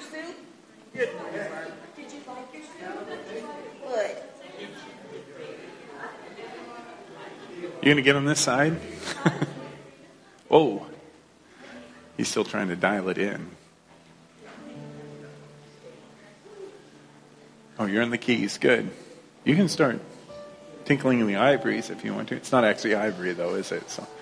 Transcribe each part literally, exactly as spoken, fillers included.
soup? Did you like your soup? Good. You gonna get on this side? Oh, he's still trying to dial it in. Oh, you're in the keys. Good. You can start tinkling in the ivories if you want to. It's not actually ivory, though, is it? So.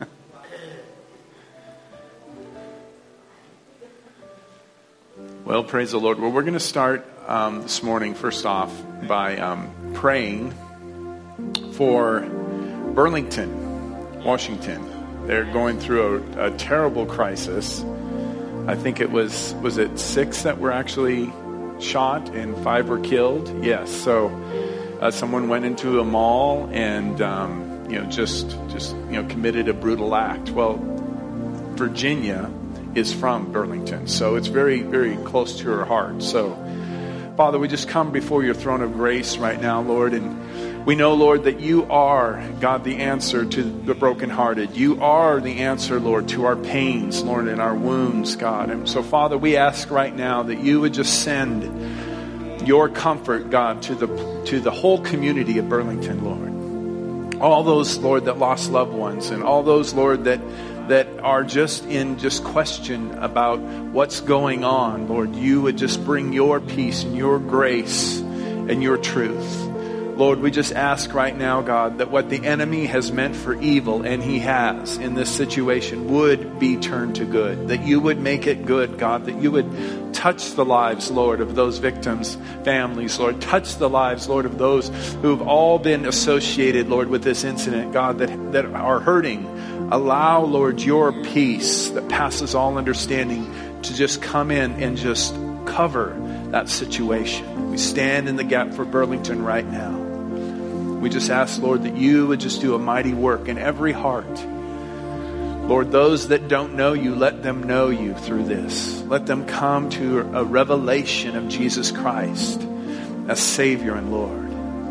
Well, praise the Lord. Well, we're going to start um, this morning, first off, by um, praying for Burlington, Washington. They're going through a, a terrible crisis. I think it was, was it six that were actually shot and five were killed? Yes. So uh, someone went into a mall and, um, you know, just, just, you know, committed a brutal act. Well, Virginia is from Burlington, so it's very, very close to her heart. So, Father, we just come before your throne of grace right now, Lord, and we know, Lord, that you are, God, the answer to the brokenhearted. You are the answer, Lord, to our pains, Lord, and our wounds, God. And so, Father, we ask right now that you would just send your comfort, God, to the to the whole community of Burlington, Lord. All those, Lord, that lost loved ones, and all those, Lord, that that are just in just question about what's going on, Lord, you would just bring your peace and your grace and your truth. Lord, we just ask right now, God, that what the enemy has meant for evil, and he has in this situation, would be turned to good. That you would make it good, God. That you would touch the lives, Lord, of those victims' families, Lord. Touch the lives, Lord, of those who have all been associated, Lord, with this incident, God, that, that are hurting. Allow, Lord, your peace that passes all understanding to just come in and just cover that situation. We stand in the gap for Burlington right now. We just ask, Lord, that you would just do a mighty work in every heart. Lord, those that don't know you, let them know you through this. Let them come to a revelation of Jesus Christ as Savior and Lord.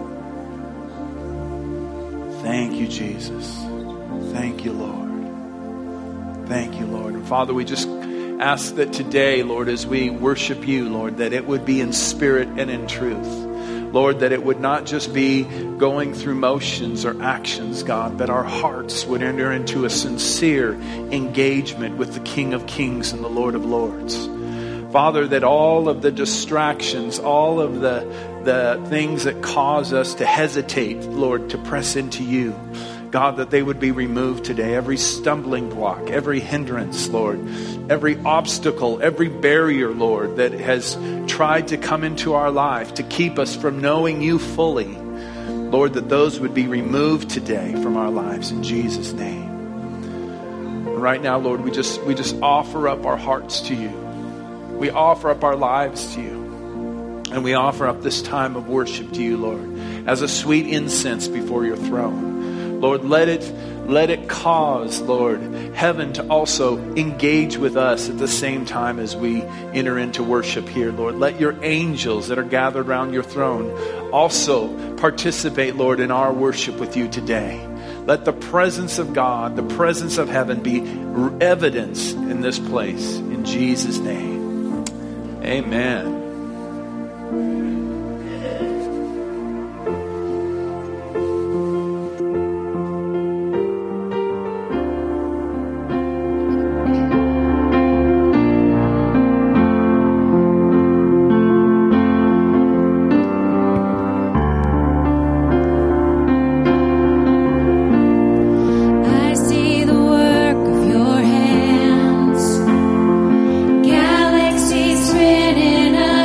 Thank you, Jesus. Thank you, Lord. Thank you, Lord. And Father, we just ask that today, Lord, as we worship you, Lord, that it would be in spirit and in truth. Lord, that it would not just be going through motions or actions, God, but our hearts would enter into a sincere engagement with the King of Kings and the Lord of Lords. Father, that all of the distractions, all of the, the things that cause us to hesitate, Lord, to press into you, God, that they would be removed today. Every stumbling block, every hindrance, Lord, every obstacle, every barrier, Lord, that has tried to come into our life to keep us from knowing you fully, Lord, that those would be removed today from our lives in Jesus' name. Right now, Lord, we just we just offer up our hearts to you. We offer up our lives to you. And we offer up this time of worship to you, Lord, as a sweet incense before your throne. Lord, let it let it cause, Lord, heaven to also engage with us at the same time as we enter into worship here, Lord. Let your angels that are gathered around your throne also participate, Lord, in our worship with you today. Let the presence of God, the presence of heaven be evidence in this place. In Jesus' name, amen. Galaxies spinning up.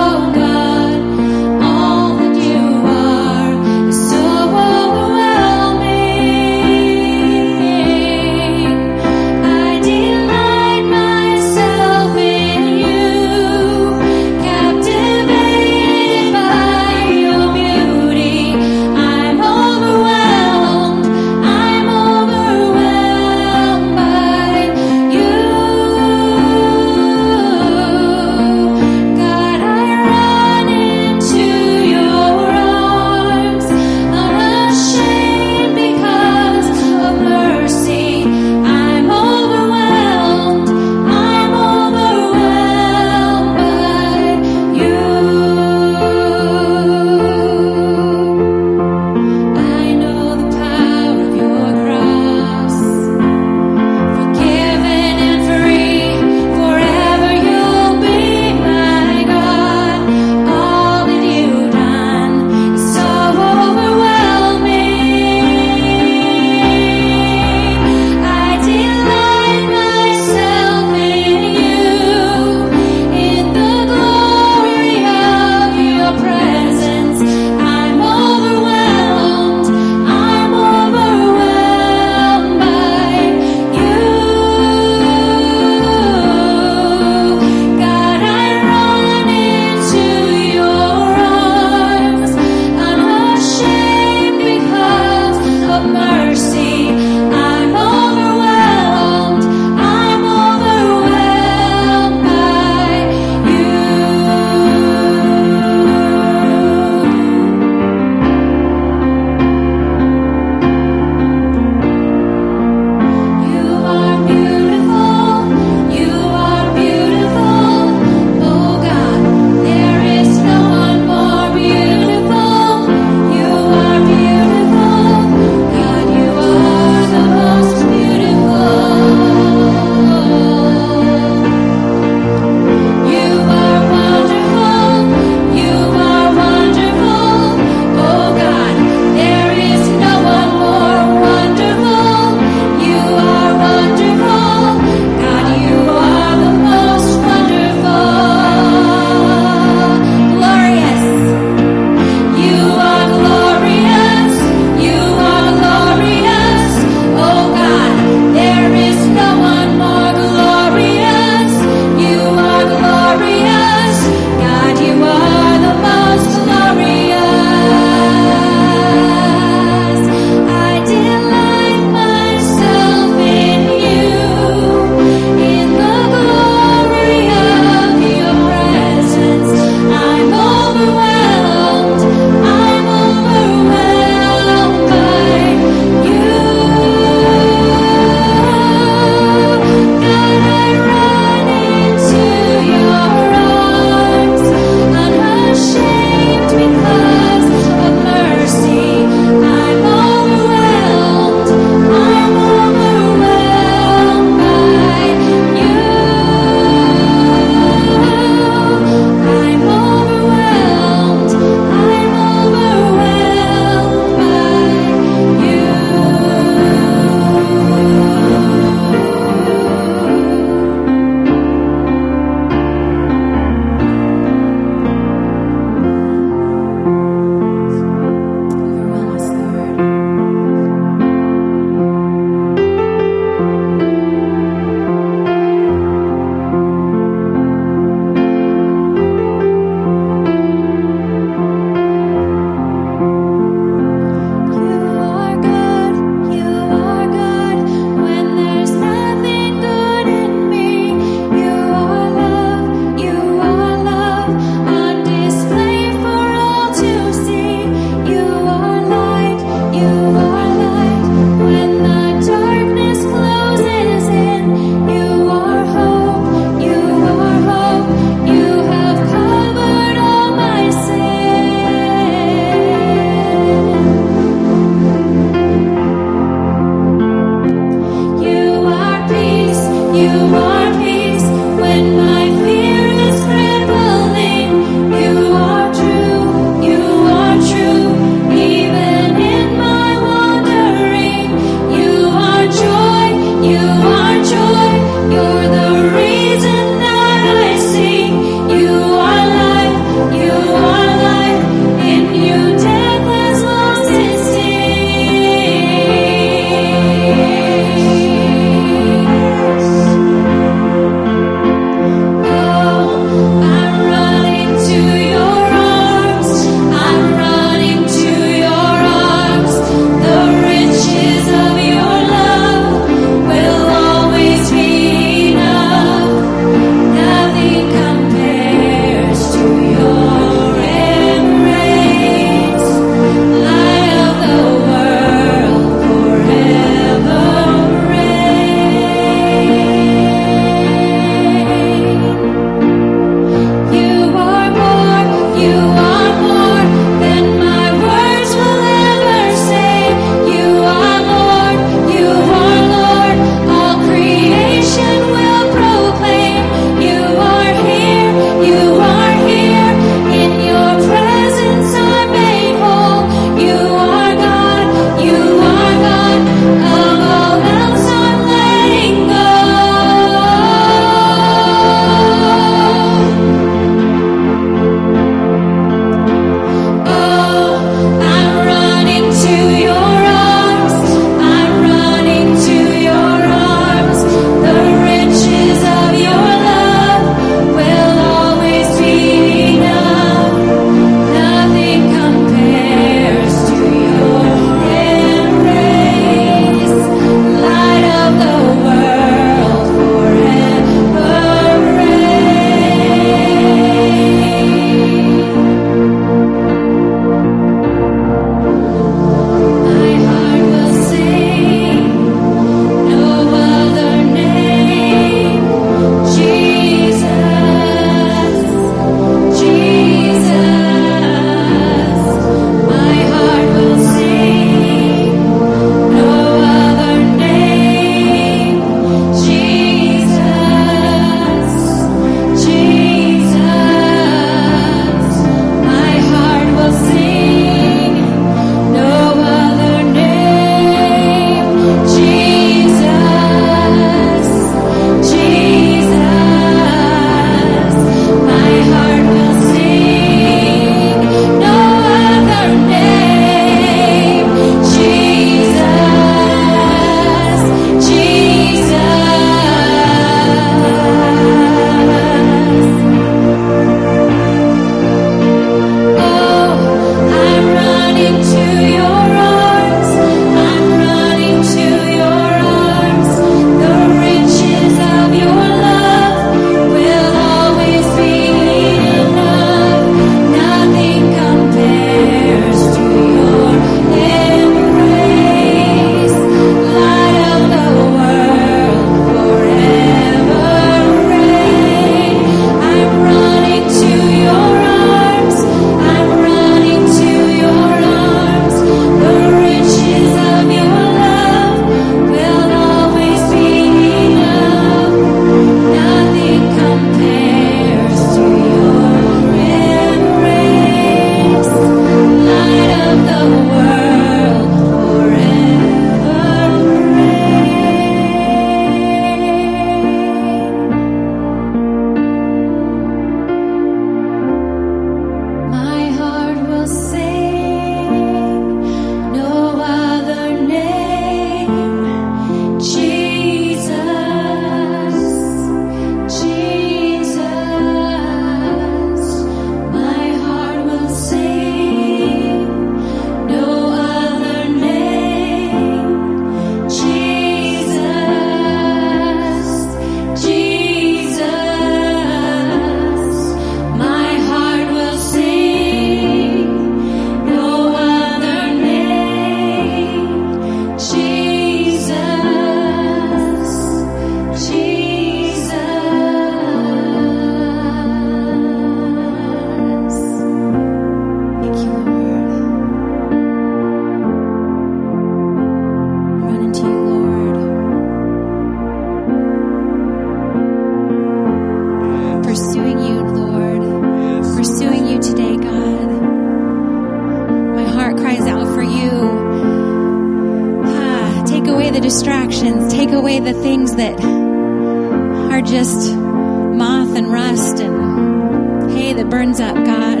away the things that are just moth and rust and hay that burns up, God.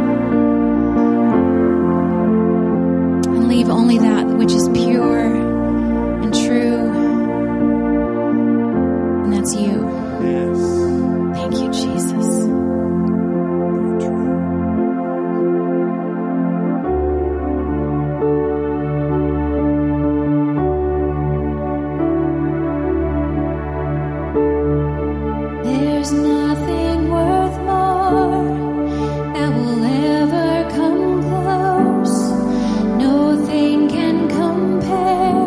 And leave only that which is pure and true. And that's you. Yes. Thank you, Jesus. There's nothing worth more that will ever come close. No thing can compare.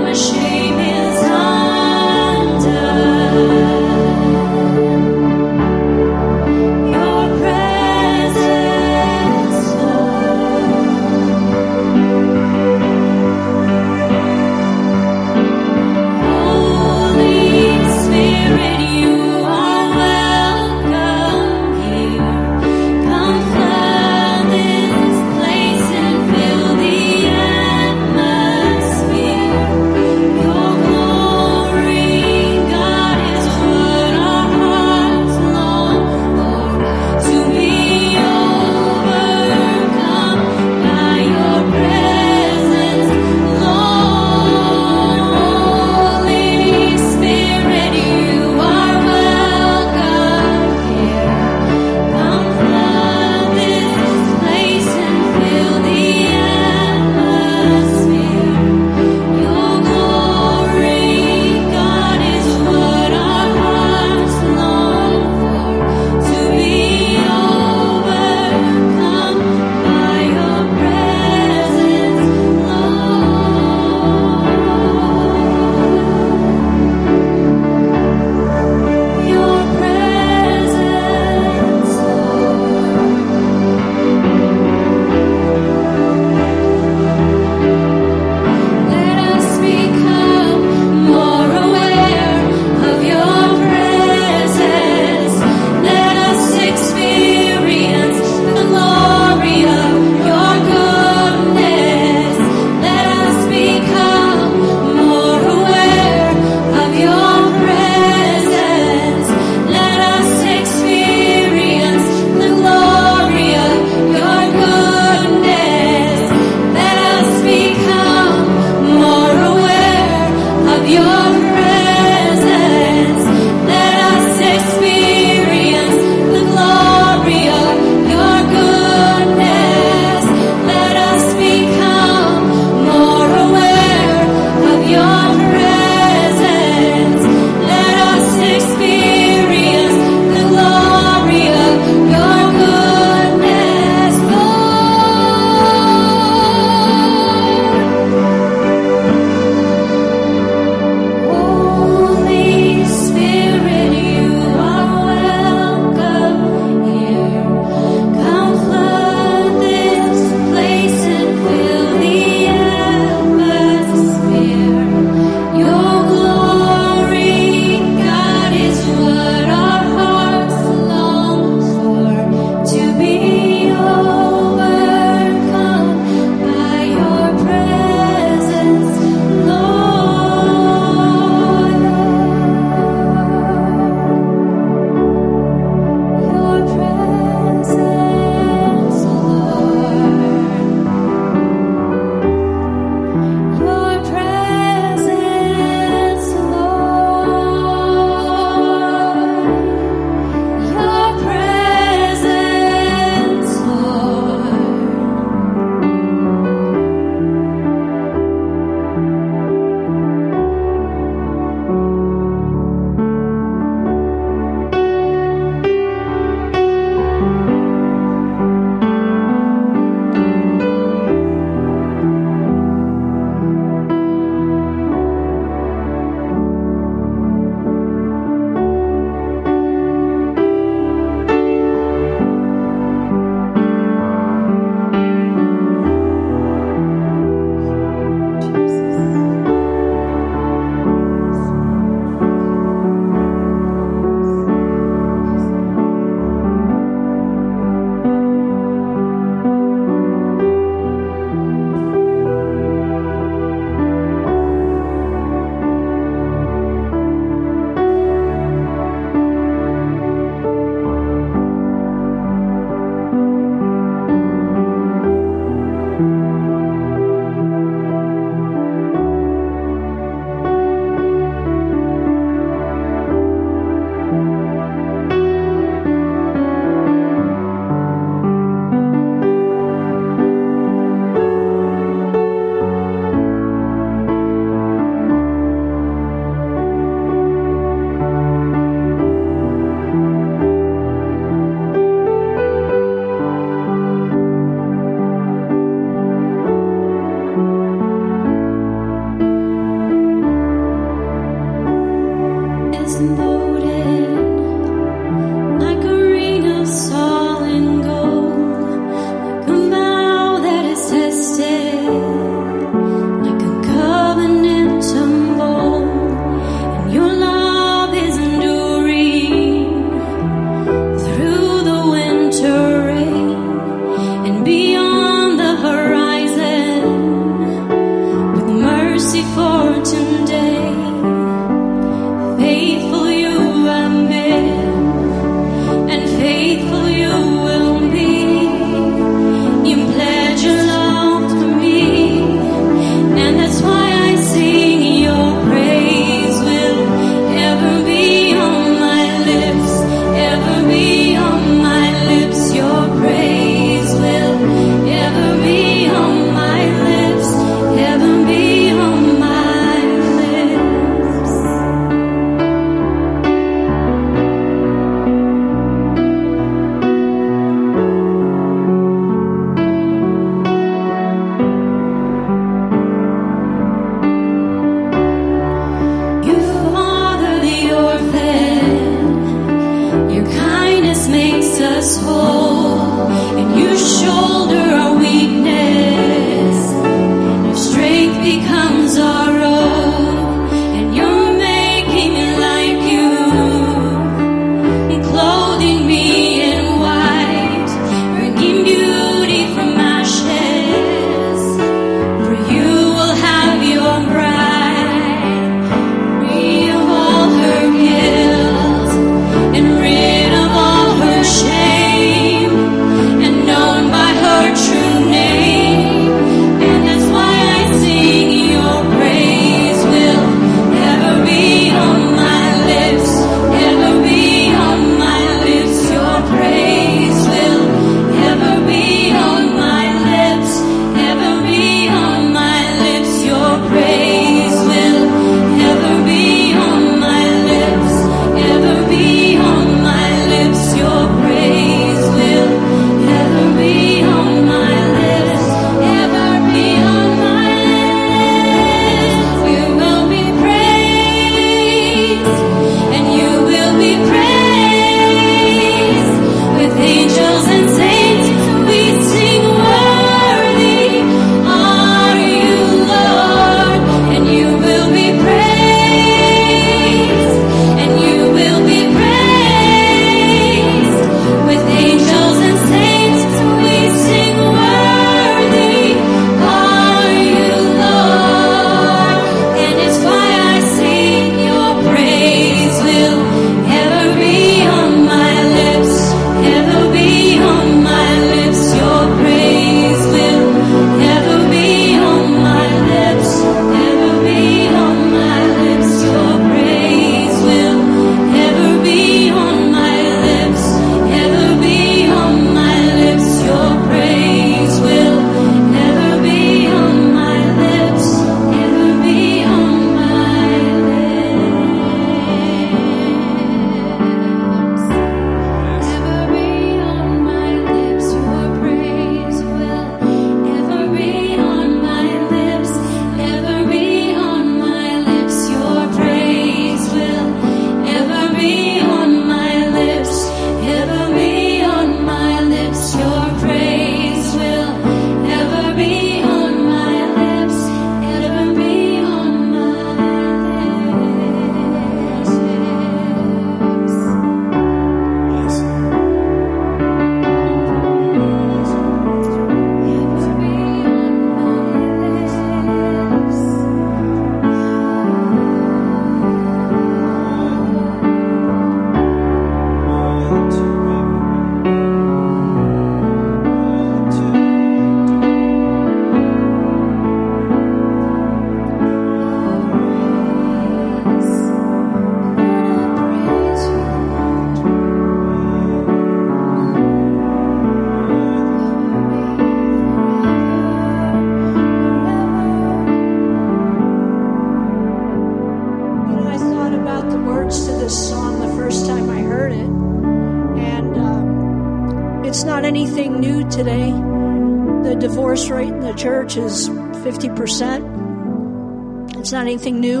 not anything new today. The divorce rate in the church is fifty percent. It's not anything new.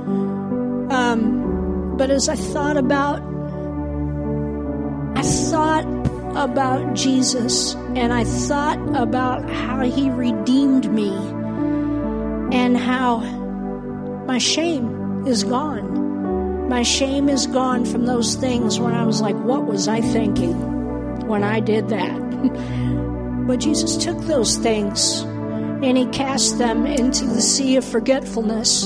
Um, but as I thought about, I thought about Jesus, and I thought about how he redeemed me and how my shame is gone. My shame is gone from those things when I was like, what was I thinking when I did that? But Jesus took those things and he cast them into the sea of forgetfulness.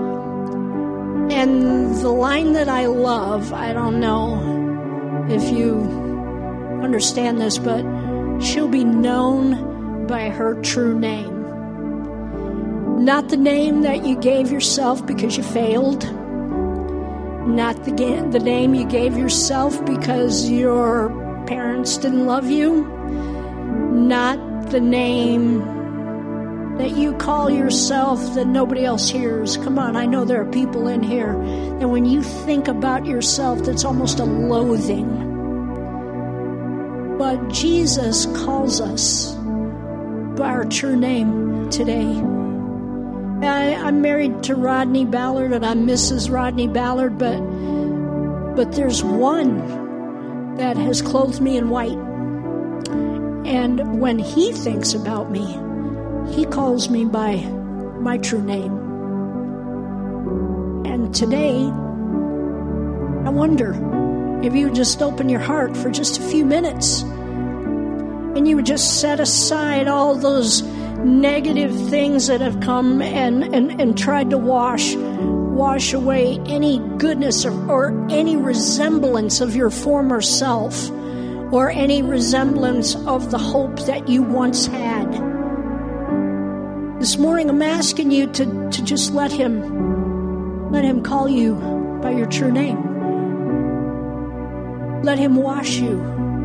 And the line that I love, I don't know if you understand this, but she'll be known by her true name. Not the name that you gave yourself because you failed. Not the, ga- the name you gave yourself because your parents didn't love you. Not the name that you call yourself that nobody else hears. Come on, I know there are people in here that when you think about yourself, that's almost a loathing. But Jesus calls us by our true name today. I, I'm married to Rodney Ballard, and I'm Missus Rodney Ballard, but but there's one that has clothed me in white. And when he thinks about me, he calls me by my true name. And today, I wonder if you would just open your heart for just a few minutes and you would just set aside all those negative things that have come and, and, and tried to wash wash away any goodness or, or any resemblance of your former self or any resemblance of the hope that you once had. This morning I'm asking you to, to just let him let him call you by your true name. Let him wash you.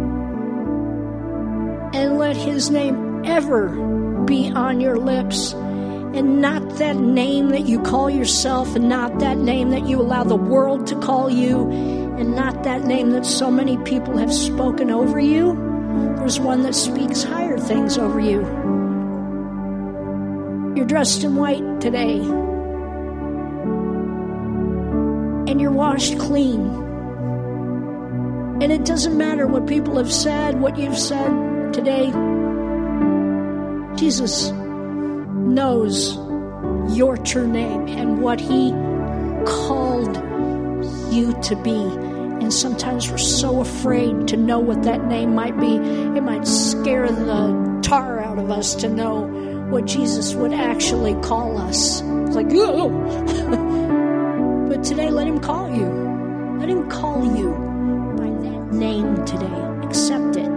And let his name ever be on your lips. And not that name that you call yourself, and not that name that you allow the world to call you, and not that name that so many people have spoken over you. There's one that speaks higher things over you. You're dressed in white today. And you're washed clean. And it doesn't matter what people have said, what you've said today. Jesus knows your true name and what he called you to be. And sometimes we're so afraid to know what that name might be. It might scare the tar out of us to know what Jesus would actually call us. It's like, oh. But today, let him call you. Let him call you by that name today. Accept it.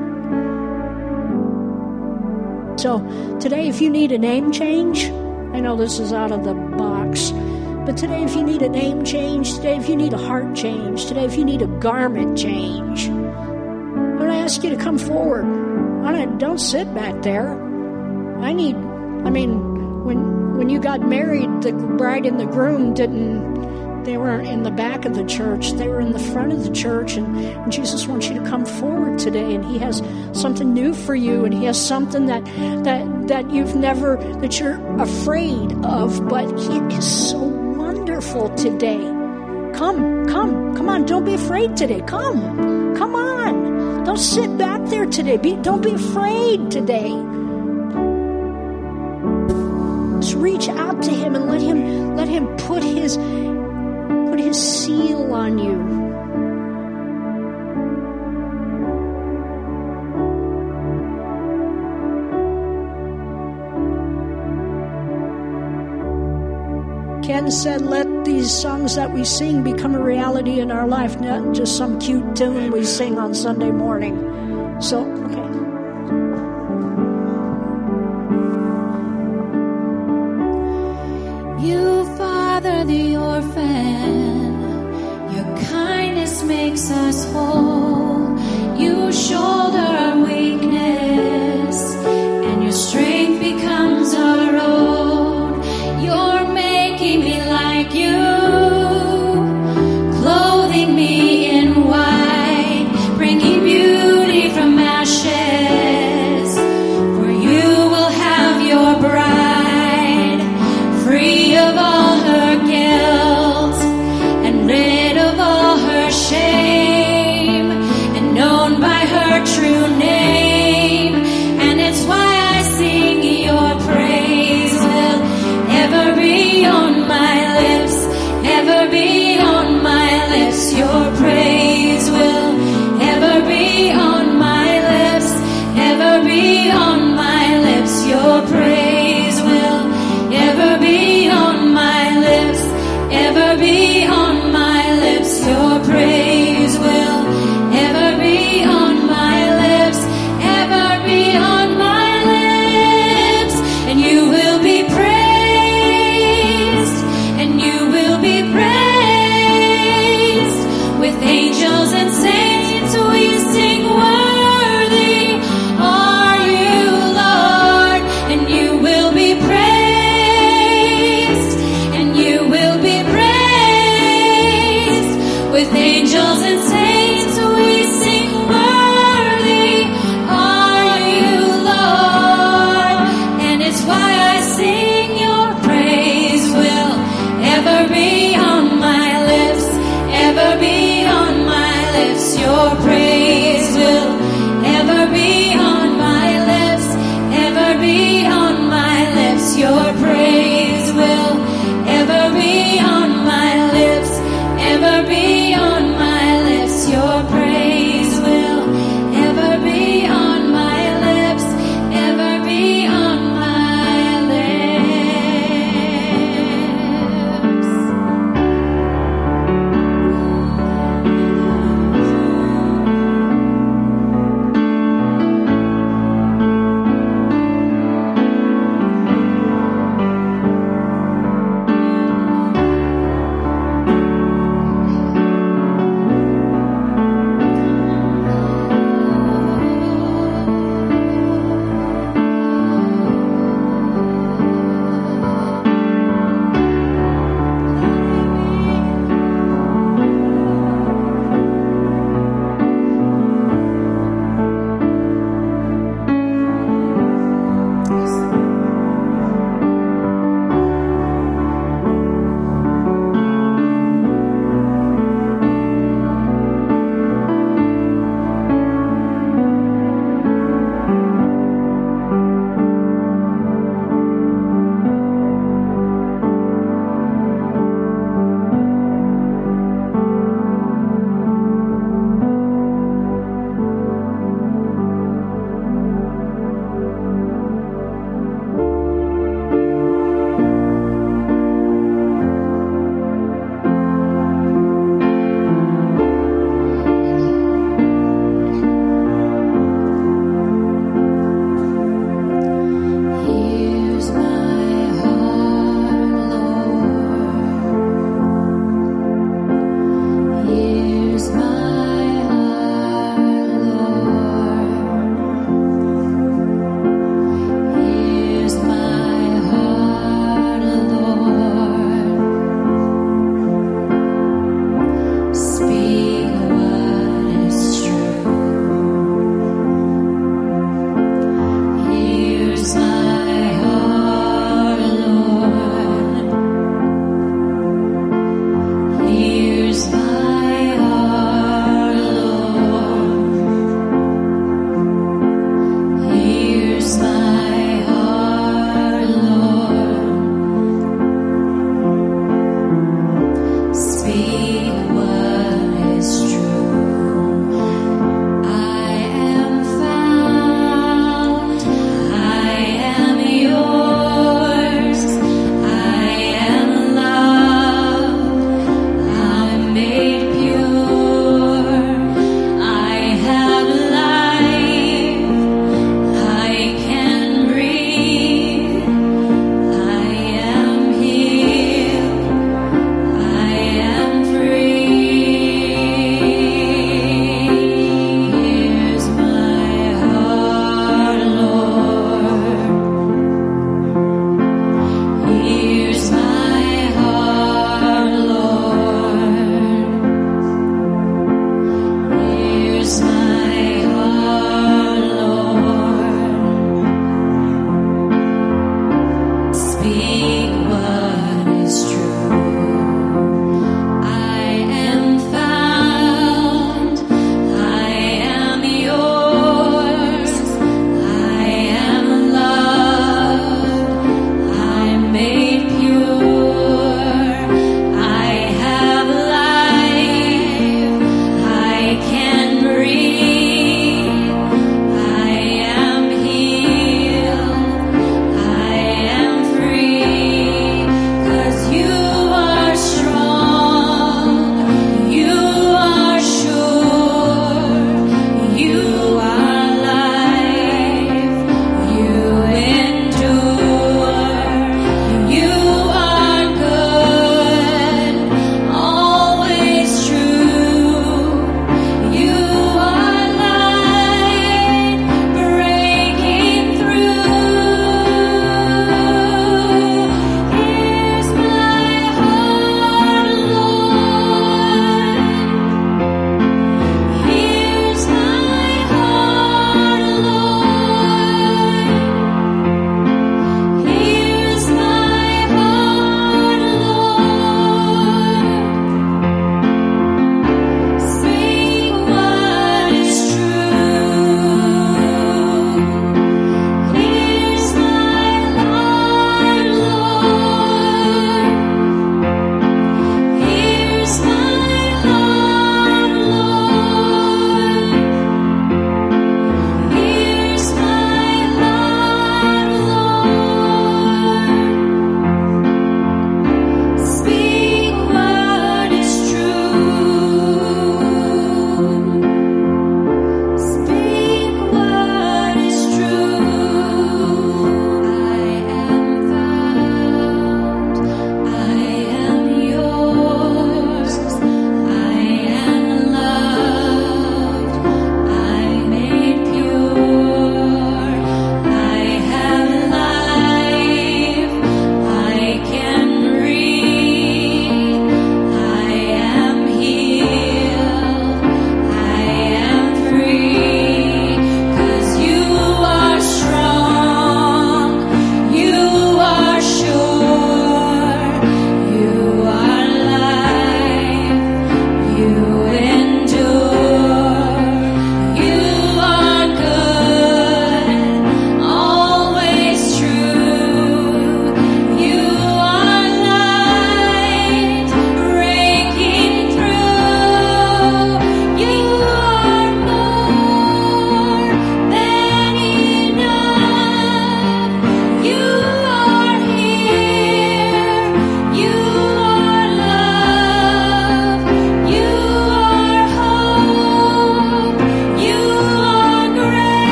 So today, if you need a name change, I know this is out of the box, but today if you need a name change, today if you need a heart change, today if you need a garment change, I'm going to ask you to come forward. I don't sit back there. I need, I mean, when when you got married, the bride and the groom didn't, they weren't in the back of the church. They were in the front of the church. And, and Jesus wants you to come forward today. And he has something new for you. And he has something that that that you've never, that you're afraid of. But he is so wonderful today. Come, come, come on. Don't be afraid today. Come, come on. Don't sit back there today. Be, don't be afraid today. Just reach out to him and let him, let him put his... Put his seal on you. Ken said, let these songs that we sing become a reality in our life, not just some cute tune we sing on Sunday morning. So, okay. You father the orphan, your kindness makes us whole. You shoulder our weakness, and your strength becomes our own. You're making me like you, clothing me in white, bringing beauty from ashes.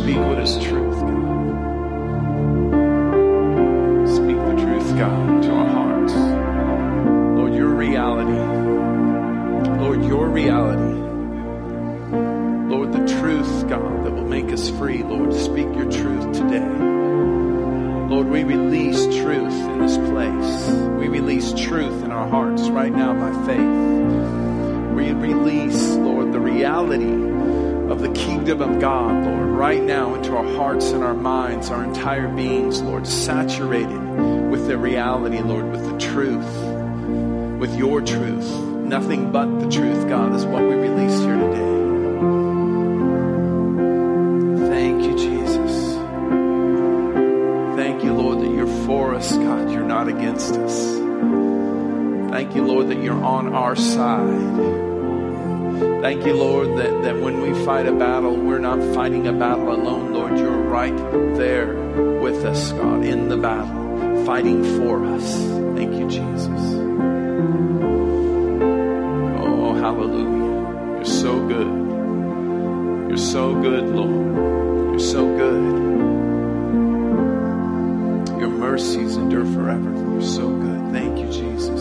speak what is truth, God. Speak the truth, God, to our hearts. Lord, your reality. Lord, your reality. Lord, the truth, God, that will make us free. Lord, speak your truth today. Lord, we release truth in this place. We release truth in our hearts right now by faith. We release, Lord, the reality of the kingdom of God, Lord, right now into our hearts and our minds, our entire beings, Lord, saturated with the reality, Lord, with the truth, with your truth. Nothing but the truth, God, is what we release here today. Thank you, Jesus. Thank you, Lord, that you're for us, God. You're not against us. Thank you, Lord, that you're on our side. Thank you, Lord, that, that when we fight a battle, we're not fighting a battle alone, Lord. You're right there with us, God, in the battle, fighting for us. Thank you, Jesus. Oh, hallelujah. You're so good. You're so good, Lord. You're so good. Your mercies endure forever. You're so good. Thank you, Jesus.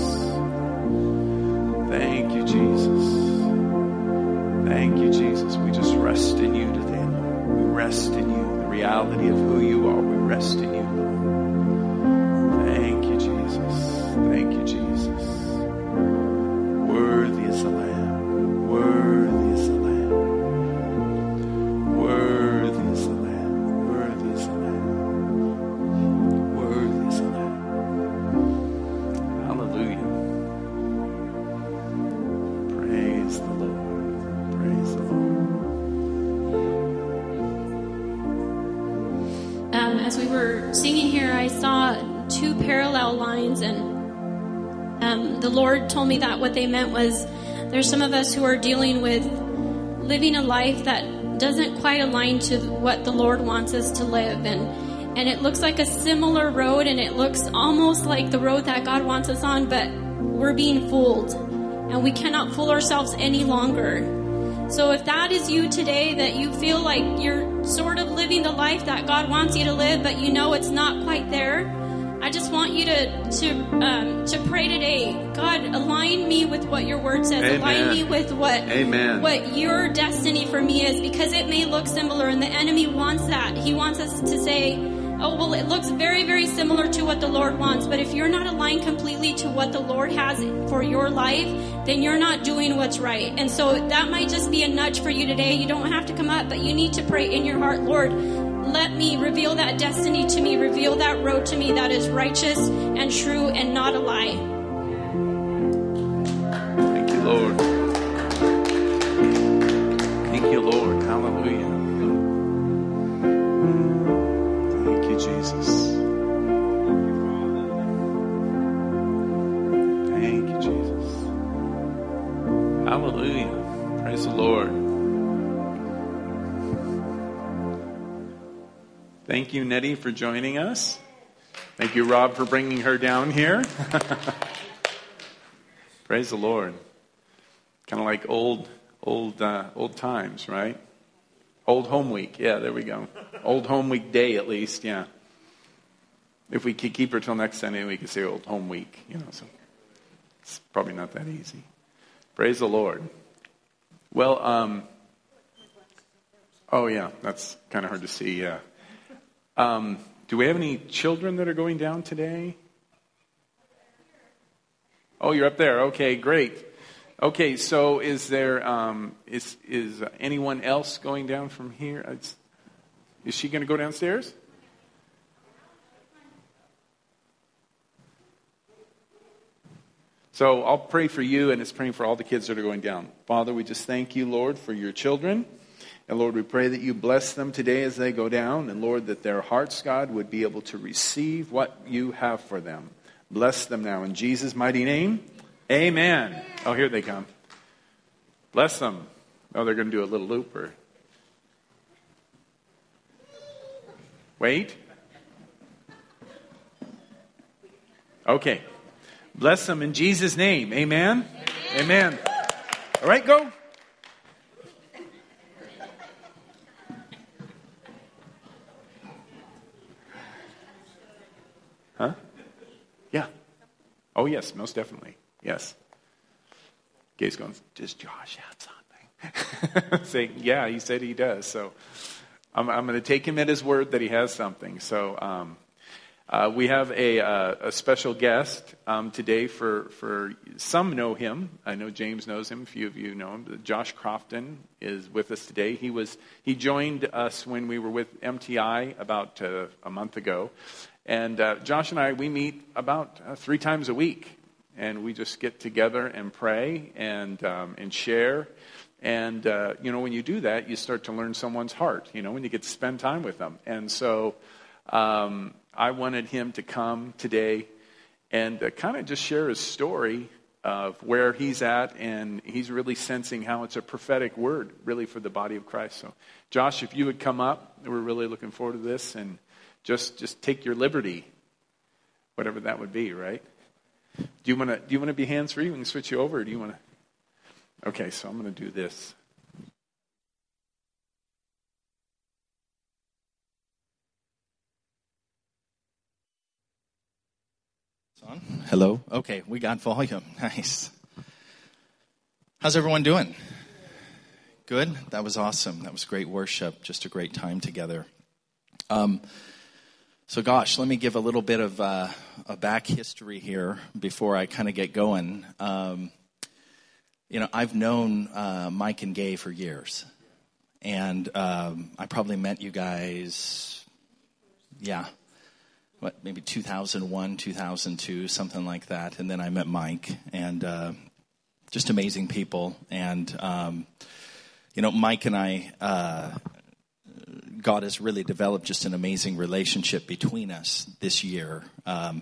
Thank you, Jesus. Thank you, Jesus. We just rest in you today, Lord. We rest in you. The reality of who you are, we rest in you, Lord. Thank you, Jesus. Thank you, Jesus. Worthy is the Lamb. Worthy is the Lamb. Worthy is the Lamb. Worthy is the Lamb. Worthy is the Lamb. Hallelujah. Praise the Lord. Praise the Lord. Um, as we were singing here, I saw two parallel lines, and um, the Lord told me that what they meant was there's some of us who are dealing with living a life that doesn't quite align to what the Lord wants us to live, and and it looks like a similar road, and it looks almost like the road that God wants us on, but we're being fooled, and we cannot fool ourselves any longer. So if that is you today, that you feel like you're sort of living the life that God wants you to live, but you know it's not quite there, I just want you to to um, to pray today. God, align me with what your word says. Amen. Align me with what Amen. what your destiny for me is, because it may look similar, and the enemy wants that. He wants us to say, oh, well, it looks very, very similar to what the Lord wants. But if you're not aligned completely to what the Lord has for your life, then you're not doing what's right. And so that might just be a nudge for you today. You don't have to come up, but you need to pray in your heart, Lord, let me reveal that destiny to me. Reveal that road to me that is righteous and true and not a lie. Thank you, Lord. Thank you, Lord. Hallelujah. Thank you, Jesus. Thank you, Jesus. Hallelujah. Praise the Lord. Thank you, Nettie, for joining us. Thank you, Rob, for bringing her down here. Praise the Lord. Kind of like old, old, uh, old times, right? Old home week. Yeah, there we go. Old home week day, at least. Yeah. If we could keep her till next Sunday, we could say old home week. You know, so it's probably not that easy. Praise the Lord. Well, um, oh yeah, that's kind of hard to see. Yeah. Um, do we have any children that are going down today? Oh, you're up there. Okay, great. Okay, so is there um, is is anyone else going down from here? It's, is she going to go downstairs? So I'll pray for you, and it's praying for all the kids that are going down. Father, we just thank you, Lord, for your children. And Lord, we pray that you bless them today as they go down. And Lord, that their hearts, God, would be able to receive what you have for them. Bless them now in Jesus' mighty name. Amen. Oh, here they come. Bless them. Oh, they're going to do a little loop or... Wait. Okay. Bless them in Jesus' name. Amen. Amen. Amen. All right, go. Huh? Yeah. Oh, yes, most definitely. Yes. Gabe's going, does Josh have something? Saying, yeah, he said he does. So I'm, I'm going to take him at his word that he has something. So um, uh, we have a, uh, a special guest um, today for, for some know him. I know James knows him. A few of you know him. Josh Crofton is with us today. He was he joined us when we were with M T I about uh, a month ago. And uh, Josh and I, we meet about uh, three times a week. And we just get together and pray and um, and share. And, uh, you know, when you do that, you start to learn someone's heart, you know, when you get to spend time with them. And so um, I wanted him to come today and uh, kind of just share his story of where he's at. And he's really sensing how it's a prophetic word, really, for the body of Christ. So, Josh, if you would come up, we're really looking forward to this. And just just take your liberty, whatever that would be, right? Do you want to do you want to be hands-free? We can switch you over, or do you want to? Okay, so I'm going to do this. It's on? Hello? Okay, we got volume. Nice. How's everyone doing? Good? That was awesome. That was great worship. Just a great time together. Um. So gosh, let me give a little bit of uh, a back history here before I kind of get going. Um, you know, I've known uh, Mike and Gay for years. And um, I probably met you guys, yeah, what, maybe two thousand one, two thousand two, something like that. And then I met Mike, and uh, just amazing people. And, um, you know, Mike and I... Uh, God has really developed just an amazing relationship between us this year. Um,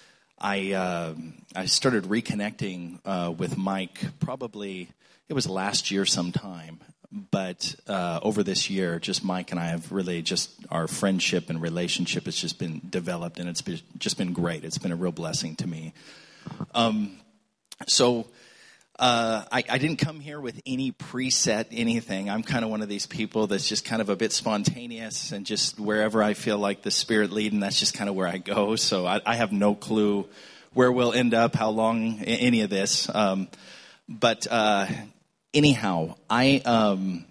I uh, I started reconnecting uh, with Mike probably, it was last year sometime, but uh, over this year, just Mike and I have really just, our friendship and relationship has just been developed, and it's been, just been great. It's been a real blessing to me. Um, so... Uh, I, I didn't come here with any preset anything. I'm kind of one of these people that's just kind of a bit spontaneous, and just wherever I feel like the Spirit leading, that's just kind of where I go. So I, I have no clue where we'll end up, how long, any of this. Um, but uh, anyhow, I, um,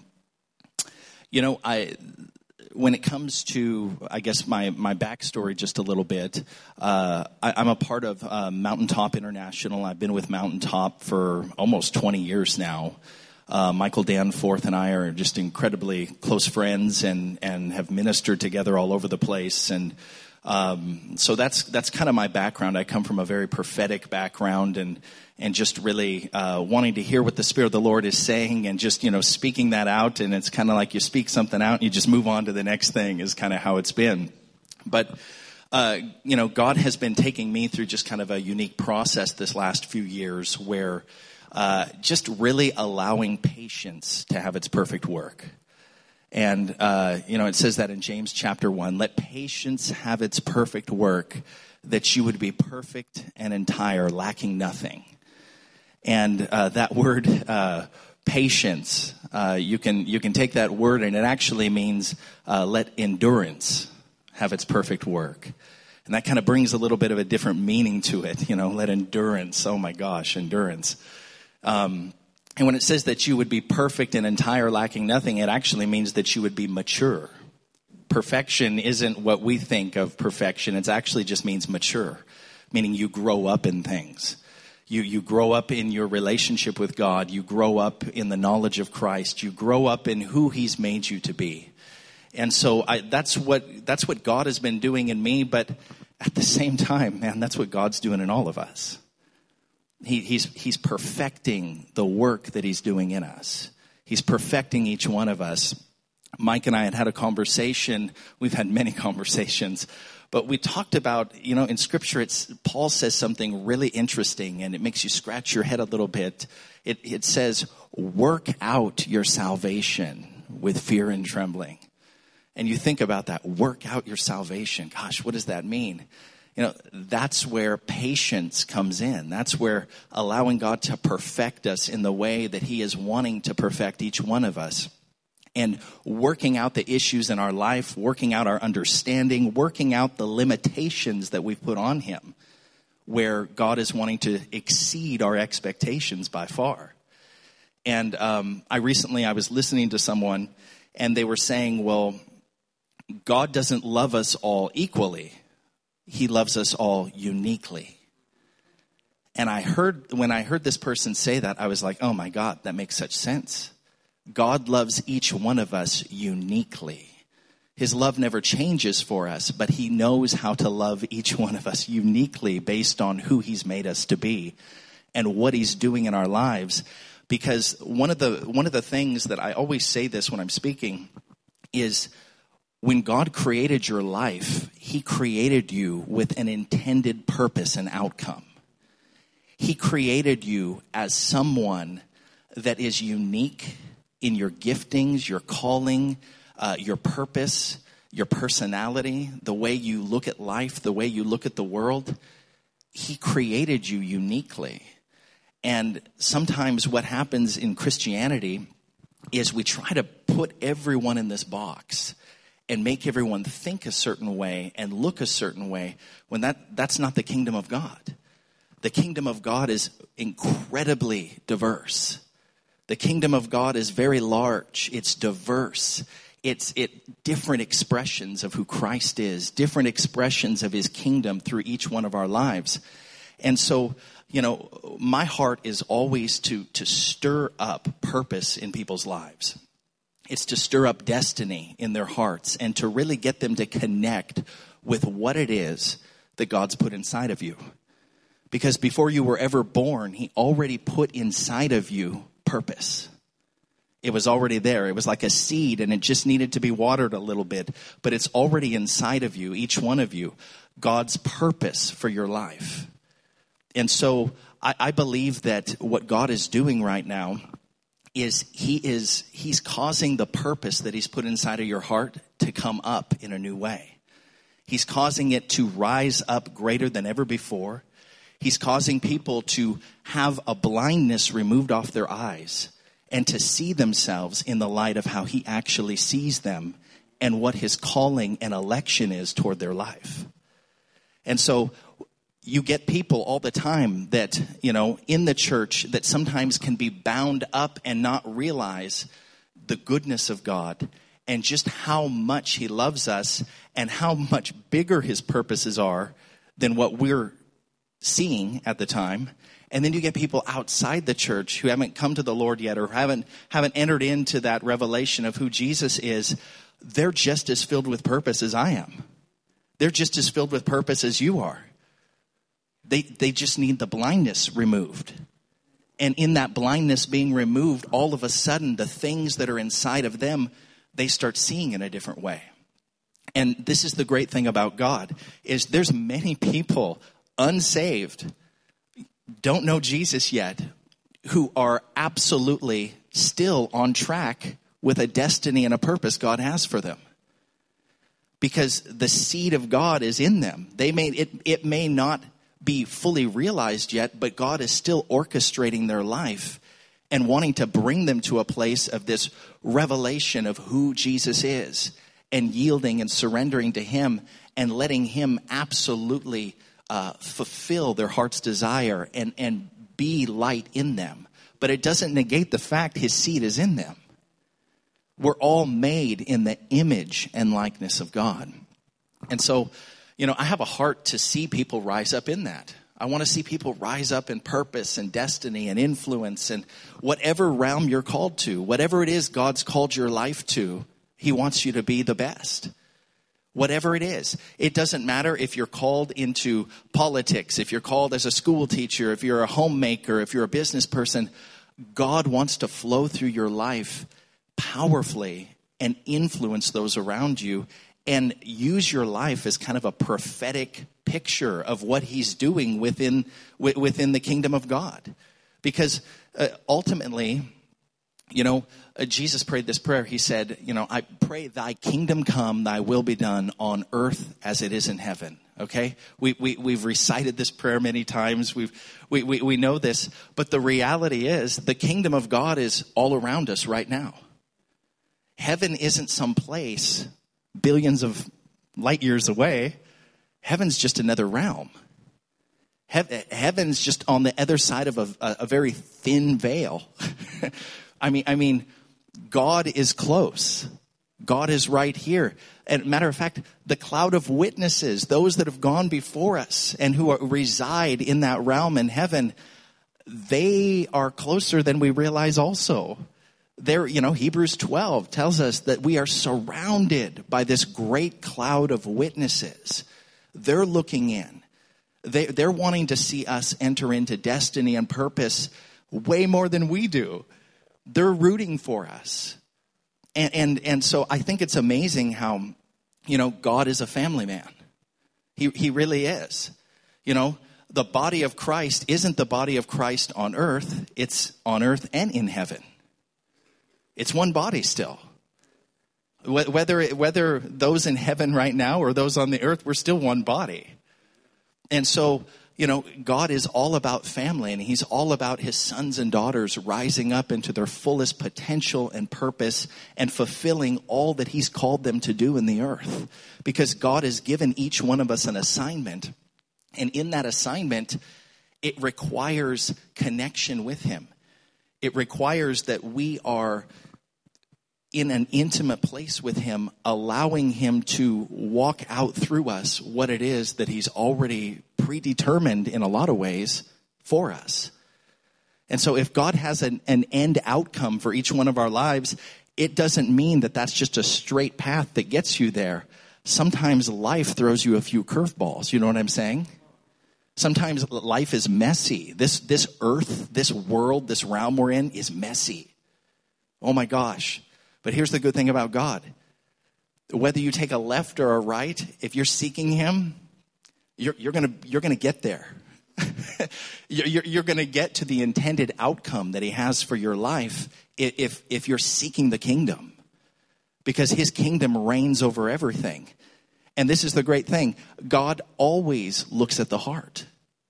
you know, I... When it comes to, I guess, my, my backstory just a little bit, uh, I, I'm a part of uh, Mountaintop International. I've been with Mountaintop for almost twenty years now. Uh, Michael Danforth and I are just incredibly close friends, and, and have ministered together all over the place. And um, so that's that's kind of my background. I come from a very prophetic background, and and just really uh, wanting to hear what the Spirit of the Lord is saying, and just, you know, speaking that out. And it's kind of like you speak something out and you just move on to the next thing, is kind of how it's been. But, uh, you know, God has been taking me through just kind of a unique process this last few years, where uh, just really allowing patience to have its perfect work. And, uh, you know, it says that in James chapter one, let patience have its perfect work, that you would be perfect and entire, lacking nothing. And uh, that word, uh, patience, uh, you can you can take that word, and it actually means uh, let endurance have its perfect work. And that kind of brings a little bit of a different meaning to it, you know, let endurance, oh my gosh, endurance. Um, and when it says that you would be perfect and entire, lacking nothing, it actually means that you would be mature. Perfection isn't what we think of perfection. It actually just means mature, meaning you grow up in things. You you grow up in your relationship with God. You grow up in the knowledge of Christ. You grow up in who He's made you to be. And so I, that's what that's what God has been doing in me. But at the same time, man, that's what God's doing in all of us. He, he's He's perfecting the work that He's doing in us. He's perfecting each one of us. Mike and I had had a conversation. We've had many conversations. But we talked about, you know, in Scripture, it's Paul says something really interesting, and it makes you scratch your head a little bit. It, it says, work out your salvation with fear and trembling. And you think about that, work out your salvation. Gosh, what does that mean? You know, that's where patience comes in. That's where allowing God to perfect us in the way that He is wanting to perfect each one of us. and working out the issues in our life, working out our understanding, working out the limitations that we've put on him, where God is wanting to exceed our expectations by far. And um, I recently, I was listening to someone, and they were saying, well, God doesn't love us all equally. He loves us all uniquely. And I heard, when I heard this person say that, I was like, oh my God, that makes such sense. God loves each one of us uniquely. His love never changes for us, but he knows how to love each one of us uniquely based on who he's made us to be and what he's doing in our lives. Because one of the one of the things that I always say this when I'm speaking is when God created your life, he created you with an intended purpose and outcome. He created you as someone that is unique in your giftings, your calling, uh, your purpose, your personality, the way you look at life, the way you look at the world. He created you uniquely. And sometimes what happens in Christianity is we try to put everyone in this box and make everyone think a certain way and look a certain way when that, that's not the kingdom of God. The kingdom of God is incredibly diverse. The kingdom of God is very large. It's diverse. It's it different expressions of who Christ is, different expressions of his kingdom through each one of our lives. And so, you know, my heart is always to, to stir up purpose in people's lives. It's to stir up destiny in their hearts and to really get them to connect with what it is that God's put inside of you. Because before you were ever born, he already put inside of you purpose. It was already there. It was like a seed and it just needed to be watered a little bit. But it's already inside of you, each one of you, God's purpose for your life. And so I, I believe that what God is doing right now is he is he's causing the purpose that he's put inside of your heart to come up in a new way. He's causing it to rise up greater than ever before. He's causing people to have a blindness removed off their eyes and to see themselves in the light of how he actually sees them and what his calling and election is toward their life. And so you get people all the time that, you know, in the church that sometimes can be bound up and not realize the goodness of God and just how much he loves us and how much bigger his purposes are than what we're seeing at the time. And then you get people outside the church who haven't come to the Lord yet or haven't haven't entered into that revelation of who Jesus is. They're just as filled with purpose as I am. They're just as filled with purpose as you are. They they just need the blindness removed. And in that blindness being removed, all of a sudden the things that are inside of them, they start seeing in a different way. And this is the great thing about God, is there's many people unsaved, don't know Jesus yet, who are absolutely still on track with a destiny and a purpose God has for them. Because the seed of God is in them. They may it, it may not be fully realized yet, but God is still orchestrating their life and wanting to bring them to a place of this revelation of who Jesus is and yielding and surrendering to him and letting him absolutely Uh, fulfill their heart's desire and, and be light in them. But it doesn't negate the fact his seed is in them. We're all made in the image and likeness of God. And so, you know, I have a heart to see people rise up in that. I want to see people rise up in purpose and destiny and influence and whatever realm you're called to, whatever it is God's called your life to, he wants you to be the best. Whatever it is. It doesn't matter if you're called into politics, if you're called as a school teacher, if you're a homemaker, if you're a business person. God wants to flow through your life powerfully and influence those around you and use your life as kind of a prophetic picture of what he's doing within within the kingdom of God. Because uh, ultimately, you know, uh, Jesus prayed this prayer. He said, you know, I pray thy kingdom come, thy will be done on earth as it is in heaven. Okay? We, we, we've recited this prayer many times. We've, we, we, we know this. But the reality is the kingdom of God is all around us right now. Heaven isn't some place billions of light years away. Heaven's just another realm. Heaven's just on the other side of a, a very thin veil. I mean, I mean, God is close. God is right here. And matter of fact, the cloud of witnesses, those that have gone before us and who are, reside in that realm in heaven, they are closer than we realize also. There, you know, Hebrews twelve tells us that we are surrounded by this great cloud of witnesses. They're looking in. They, they're wanting to see us enter into destiny and purpose way more than we do. They're rooting for us. And, and, and so I think it's amazing how, you know, God is a family man. He, he really is. You know, the body of Christ isn't the body of Christ on earth. It's on earth and in heaven. It's one body still. Whether, whether those in heaven right now or those on the earth, we're still one body. And so, you know, God is all about family, and he's all about his sons and daughters rising up into their fullest potential and purpose and fulfilling all that he's called them to do in the earth. Because God has given each one of us an assignment. And in that assignment, it requires connection with him. It requires that we are in an intimate place with him, allowing him to walk out through us what it is that he's already predetermined in a lot of ways for us. And so if God has an, an end outcome for each one of our lives, it doesn't mean that that's just a straight path that gets you there. Sometimes life throws you a few curveballs. You know what I'm saying? Sometimes life is messy. This, this earth, this world, this realm we're in is messy. Oh my gosh. But here's the good thing about God. Whether you take a left or a right, if you're seeking him, you're, you're gonna you're gonna get there. you're you're going to get to the intended outcome that he has for your life if if you're seeking the kingdom, because his kingdom reigns over everything. And this is the great thing: God always looks at the heart.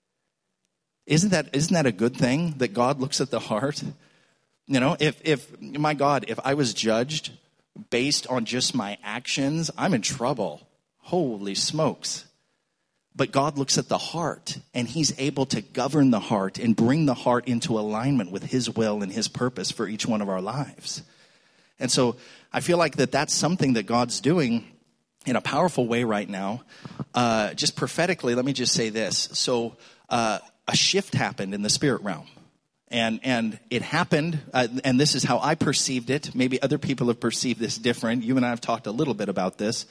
Isn't that isn't that a good thing that God looks at the heart? You know, if, if, my God, if I was judged based on just my actions, I'm in trouble. Holy smokes. But God looks at the heart, and he's able to govern the heart and bring the heart into alignment with his will and his purpose for each one of our lives. And so I feel like that that's something that God's doing in a powerful way right now. Uh, just prophetically, let me just say this. So uh, a shift happened in the spirit realm. And and it happened, uh, and this is how I perceived it. Maybe other people have perceived this different. You and I have talked a little bit about this.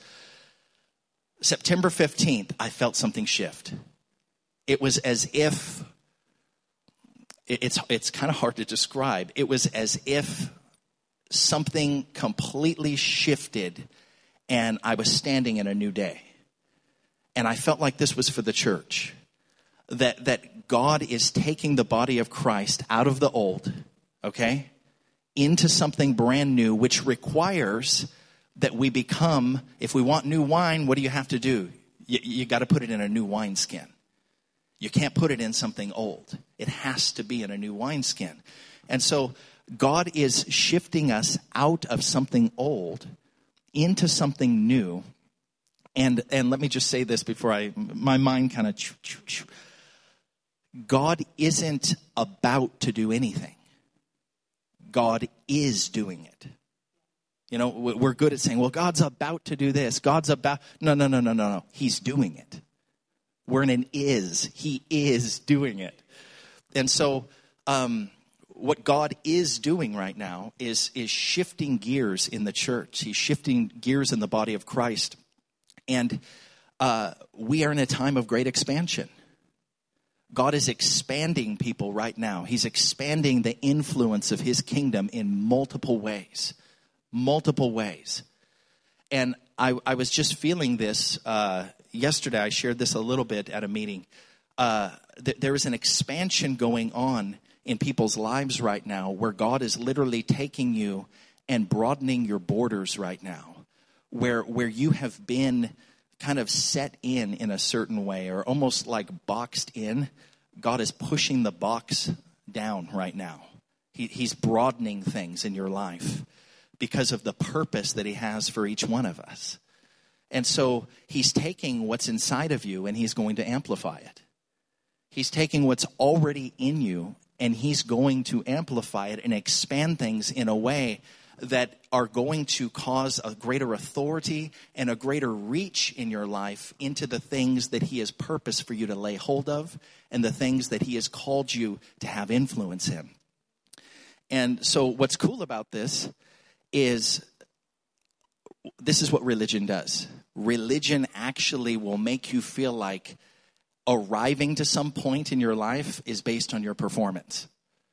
September fifteenth, I felt something shift. It was as if, it's it's kind of hard to describe. It was as if something completely shifted, and I was standing in a new day. And I felt like this was for the church. That that God is taking the body of Christ out of the old, okay, into something brand new, which requires that we become, if we want new wine, what do you have to do? You, you got to put it in a new wineskin. You can't put it in something old. It has to be in a new wineskin. And so God is shifting us out of something old into something new. And and let me just say this before I, my mind kind of choo, choo, choo. God isn't about to do anything. God is doing it. You know, we're good at saying, well, God's about to do this. God's about, no, no, no, no, no, no. He's doing it. We're in an is. He is doing it. And so um, what God is doing right now is, is shifting gears in the church. He's shifting gears in the body of Christ. And uh, we are in a time of great expansion. God is expanding people right now. He's expanding the influence of his kingdom in multiple ways. Multiple ways. And I, I was just feeling this uh, yesterday. I shared this a little bit at a meeting. Uh, th- there is an expansion going on in people's lives right now where God is literally taking you and broadening your borders right now. Where, where you have been kind of set in in a certain way, or almost like boxed in. God is pushing the box down right now. He, he's broadening things in your life because of the purpose that he has for each one of us. And so he's taking what's inside of you and he's going to amplify it. He's taking what's already in you and he's going to amplify it and expand things in a way that are going to cause a greater authority and a greater reach in your life into the things that he has purposed for you to lay hold of and the things that he has called you to have influence in. And so what's cool about this is this is what religion does. Religion actually will make you feel like arriving to some point in your life is based on your performance.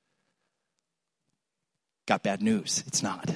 Got bad news. It's not.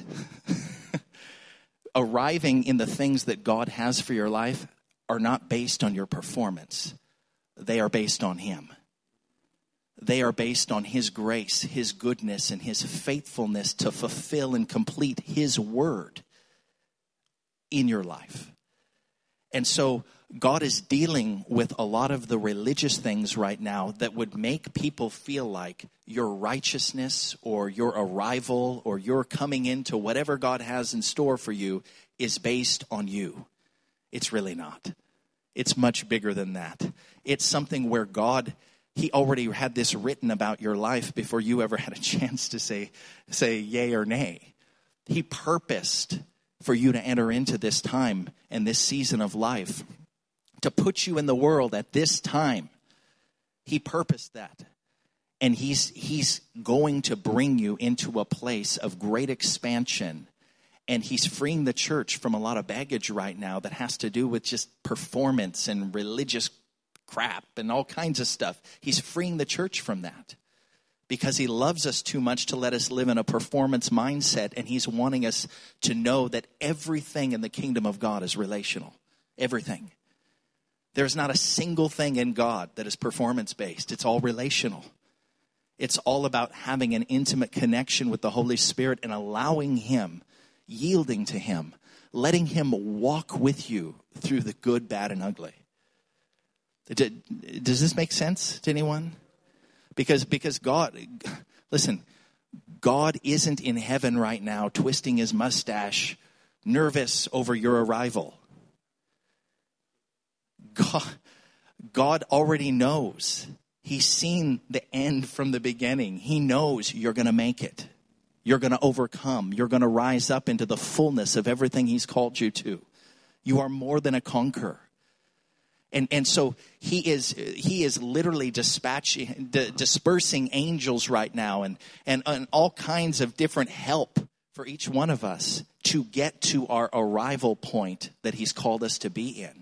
Arriving in the things that God has for your life are not based on your performance. They are based on him. They are based on his grace, his goodness, and his faithfulness to fulfill and complete his word in your life. And so God is dealing with a lot of the religious things right now that would make people feel like your righteousness or your arrival or your coming into whatever God has in store for you is based on you. It's really not. It's much bigger than that. It's something where God, he already had this written about your life before you ever had a chance to say, say yay or nay. He purposed for you to enter into this time and this season of life, to put you in the world at this time. He purposed that. And he's he's going to bring you into a place of great expansion. And he's freeing the church from a lot of baggage right now that has to do with just performance and religious crap and all kinds of stuff. He's freeing the church from that because he loves us too much to let us live in a performance mindset. And he's wanting us to know that everything in the kingdom of God is relational. Everything. There's not a single thing in God that is performance-based. It's all relational. It's all about having an intimate connection with the Holy Spirit and allowing him, yielding to him, letting him walk with you through the good, bad, and ugly. Does this make sense to anyone? Because, because God, listen, God isn't in heaven right now twisting his mustache, nervous over your arrival. God, God already knows. He's seen the end from the beginning. He knows you're going to make it. You're going to overcome. You're going to rise up into the fullness of everything he's called you to. You are more than a conqueror. And and so he is he is literally dispatching, di- dispersing angels right now and, and, and all kinds of different help for each one of us to get to our arrival point that he's called us to be in.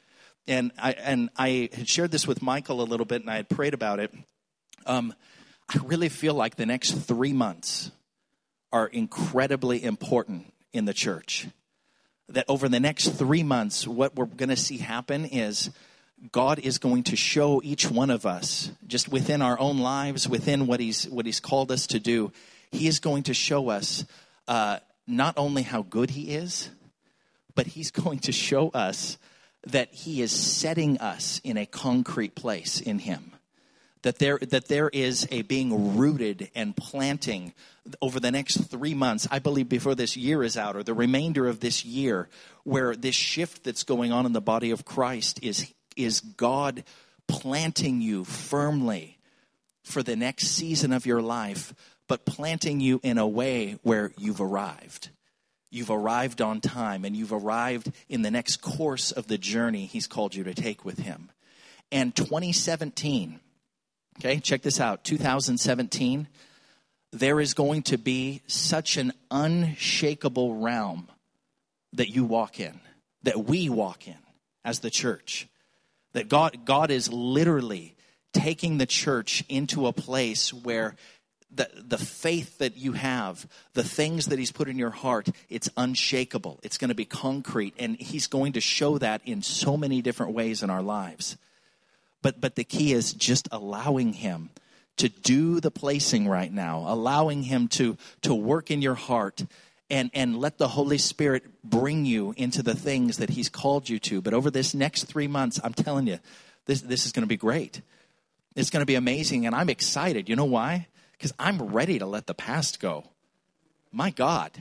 And I and I had shared this with Michael a little bit, and I had prayed about it. Um, I really feel like the next three months are incredibly important in the church. That over the next three months, what we're going to see happen is God is going to show each one of us, just within our own lives, within what He's what He's called us to do, He is going to show us uh, not only how good He is, but He's going to show us that He is setting us in a concrete place in Him. That there that there is a being rooted and planting over the next three months, I believe before this year is out, or the remainder of this year, where this shift that's going on in the body of Christ is, is God planting you firmly for the next season of your life, but planting you in a way where you've arrived. You've arrived on time, and you've arrived in the next course of the journey He's called you to take with Him. And twenty seventeen... Okay, check this out. two thousand seventeen, there is going to be such an unshakable realm that you walk in, that we walk in as the church. That God, God is literally taking the church into a place where the, the faith that you have, the things that He's put in your heart, it's unshakable. It's going to be concrete, and He's going to show that in so many different ways in our lives. But but the key is just allowing Him to do the placing right now, allowing Him to, to work in your heart, and, and let the Holy Spirit bring you into the things that He's called you to. But over this next three months, I'm telling you, this, this is going to be great. It's going to be amazing, and I'm excited. You know why? Because I'm ready to let the past go. My God,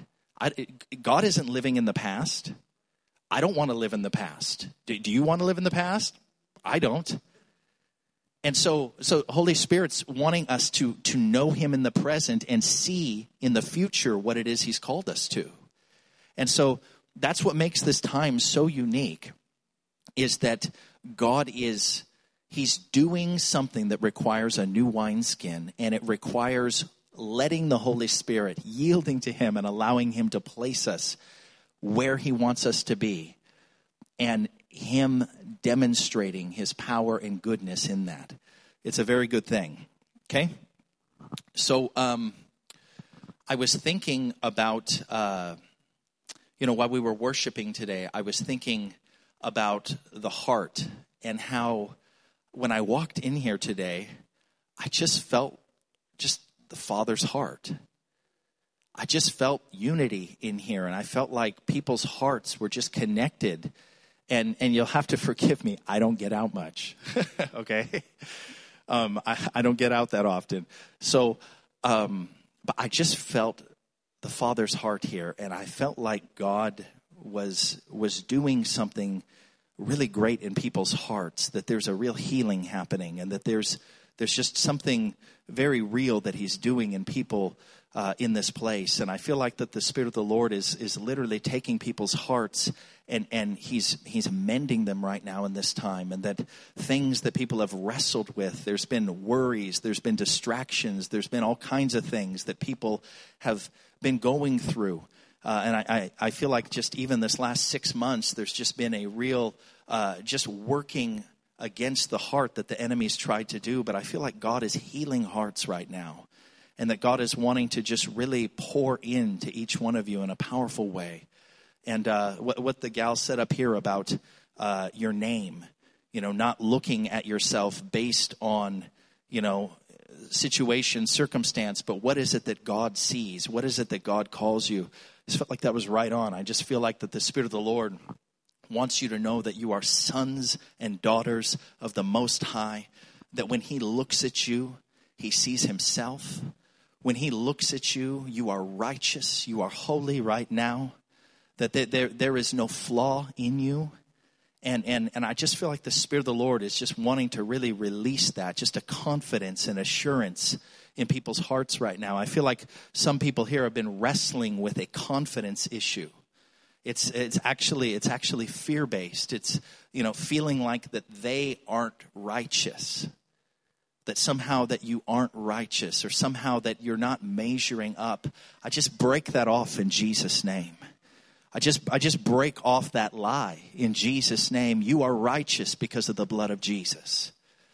I, God isn't living in the past. I don't want to live in the past. Do, do you want to live in the past? I don't. And so, so Holy Spirit's wanting us to, to know him in the present and see in the future what it is he's called us to. And so that's what makes this time so unique, is that God is, he's doing something that requires a new wineskin, and it requires letting the Holy Spirit, yielding to him and allowing him to place us where he wants us to be, and him demonstrating his power and goodness in that. It's a very good thing. Okay? So um, I was thinking about, uh, you know, while we were worshiping today, I was thinking about the heart and how when I walked in here today, I just felt just the Father's heart. I just felt unity in here, and I felt like people's hearts were just connected. And and you'll have to forgive me, I don't get out much, okay? Um, I, I don't get out that often. So, um, but I just felt the Father's heart here, and I felt like God was was doing something really great in people's hearts, that there's a real healing happening, and that there's there's just something very real that he's doing in people uh, in this place. And I feel like that the Spirit of the Lord is is literally taking people's hearts and, and he's he's mending them right now in this time. And that things that people have wrestled with, there's been worries, there's been distractions, there's been all kinds of things that people have been going through. Uh, and I, I, I feel like just even this last six months, there's just been a real uh, just working against the heart that the enemy's tried to do. But I feel like God is healing hearts right now, and that God is wanting to just really pour into each one of you in a powerful way. And uh, what, what the gal said up here about uh, your name, you know, not looking at yourself based on, you know, situation, circumstance, but what is it that God sees? What is it that God calls you? I just felt like that was right on. I just feel like that the Spirit of the Lord wants you to know that you are sons and daughters of the Most High, that when he looks at you, he sees himself. When he looks at you, you are righteous, you are holy right now, that there, there, there is no flaw in you. And, and, and I just feel like the Spirit of the Lord is just wanting to really release that, just a confidence and assurance in people's hearts right now. I feel like some people here have been wrestling with a confidence issue. It's it's actually it's actually fear-based. It's, you know, feeling like that they aren't righteous, that somehow that you aren't righteous, or somehow that you're not measuring up. I just break that off in Jesus' name. I just I just break off that lie in Jesus' name. You are righteous because of the blood of Jesus.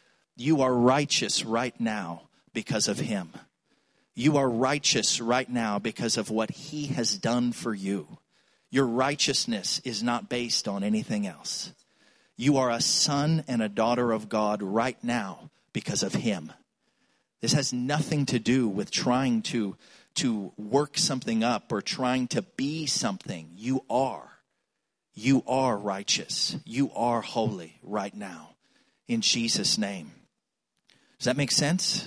You are righteous right now because of him. You are righteous right now because of what he has done for you. Your righteousness is not based on anything else. You are a son and a daughter of God right now because of him. This has nothing to do with trying to, to work something up or trying to be something. You are. You are righteous. You are holy right now in Jesus' name. Does that make sense?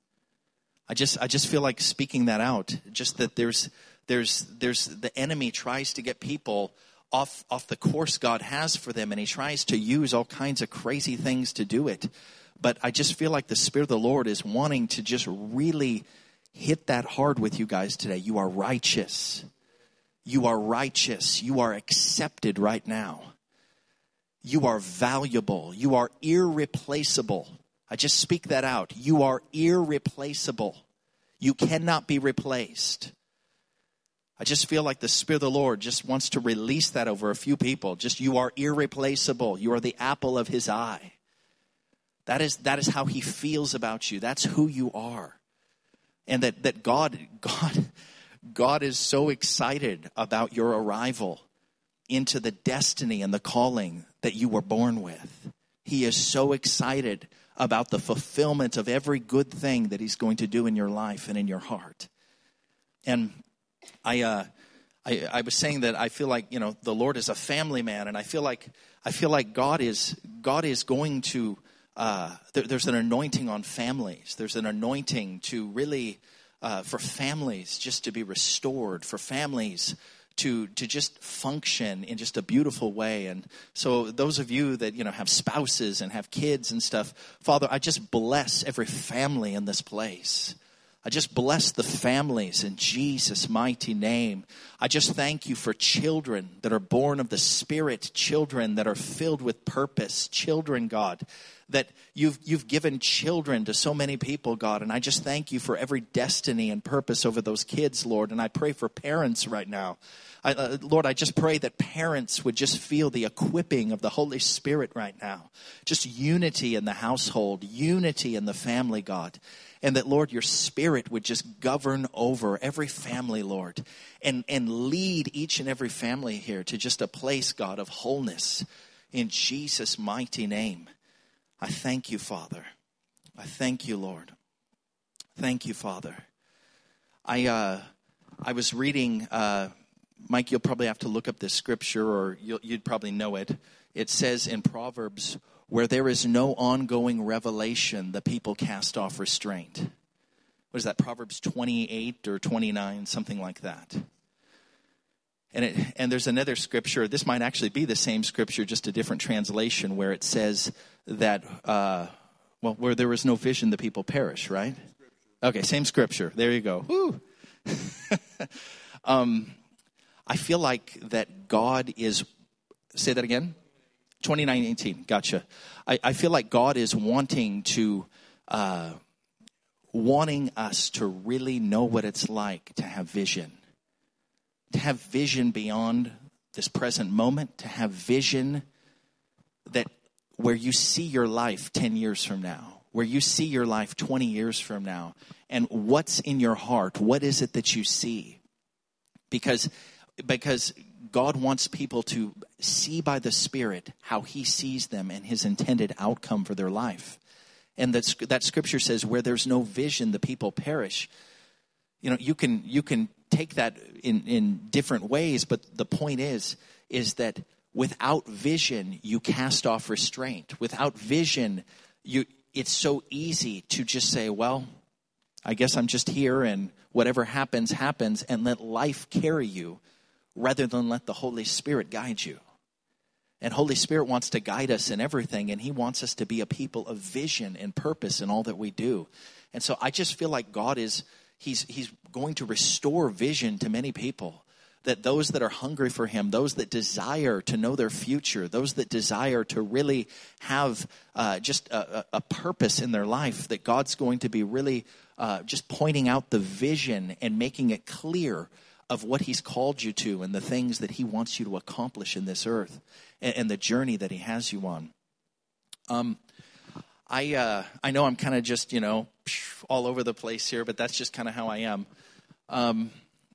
I just I just feel like speaking that out. Just that there's there's there's the enemy tries to get people off off the course God has for them, and he tries to use all kinds of crazy things to do it. But I just feel like the Spirit of the Lord is wanting to just really hit that hard with you guys today. You are righteous. You are righteous. You are accepted right now. You are valuable. You are irreplaceable. I just speak that out. You are irreplaceable. You cannot be replaced. I just feel like the Spirit of the Lord just wants to release that over a few people. Just, you are irreplaceable. You are the apple of his eye. That is, that is how he feels about you. That's who you are. And that, that God, God, God is so excited about your arrival into the destiny and the calling that you were born with. He is so excited about the fulfillment of every good thing that he's going to do in your life and in your heart. And I, uh, I, I was saying that I feel like, you know, the Lord is a family man, and I feel like I feel like God is God is going to. Uh, there, there's an anointing on families. There's an anointing to really uh, for families just to be restored, for families to to just function in just a beautiful way. And so those of you that, you know, have spouses and have kids and stuff, Father, I just bless every family in this place. I just bless the families in Jesus' mighty name. I just thank you for children that are born of the Spirit, children that are filled with purpose, children, God, that you've you've given children to so many people, God. And I just thank you for every destiny and purpose over those kids, Lord. And I pray for parents right now. I, uh, Lord, I just pray that parents would just feel the equipping of the Holy Spirit right now. Just unity in the household, unity in the family, God. And that, Lord, your Spirit would just govern over every family, Lord, and, and lead each and every family here to just a place, God, of wholeness. In Jesus' mighty name, I thank you, Father. I thank you, Lord. Thank you, Father. I uh, I was reading... Uh, Mike, you'll probably have to look up this scripture, or you'll, you'd probably know it. It says in Proverbs, where there is no ongoing revelation, the people cast off restraint. What is that, Proverbs twenty-eight or twenty-nine, something like that. And it, and there's another scripture, this might actually be the same scripture, just a different translation, where it says that, uh, well, where there is no vision, the people perish, right? Okay, same scripture. There you go. Woo! um... I feel like that God is, say that again? twenty-nine eighteen, gotcha. I, I feel like God is wanting to, uh, wanting us to really know what it's like to have vision. To have vision beyond this present moment. To have vision that where you see your life ten years from now. Where you see your life twenty years from now. And what's in your heart? What is it that you see? Because... Because God wants people to see by the Spirit how he sees them and his intended outcome for their life. And that, that scripture says, where there's no vision, the people perish. You know, you can you can take that in, in different ways, but the point is, is that without vision, you cast off restraint. Without vision, you it's so easy to just say, well, I guess I'm just here and whatever happens, happens, and let life carry you, rather than let the Holy Spirit guide you. And Holy Spirit wants to guide us in everything, and he wants us to be a people of vision and purpose in all that we do. And so I just feel like God is, he's, he's going to restore vision to many people. That those that are hungry for him, those that desire to know their future, those that desire to really have uh, just a, a purpose in their life, that God's going to be really uh, just pointing out the vision and making it clear of what he's called you to and the things that he wants you to accomplish in this earth and, and the journey that he has you on. Um, I uh, I know I'm kind of just, you know, all over the place here, but that's just kind of how I am. Um,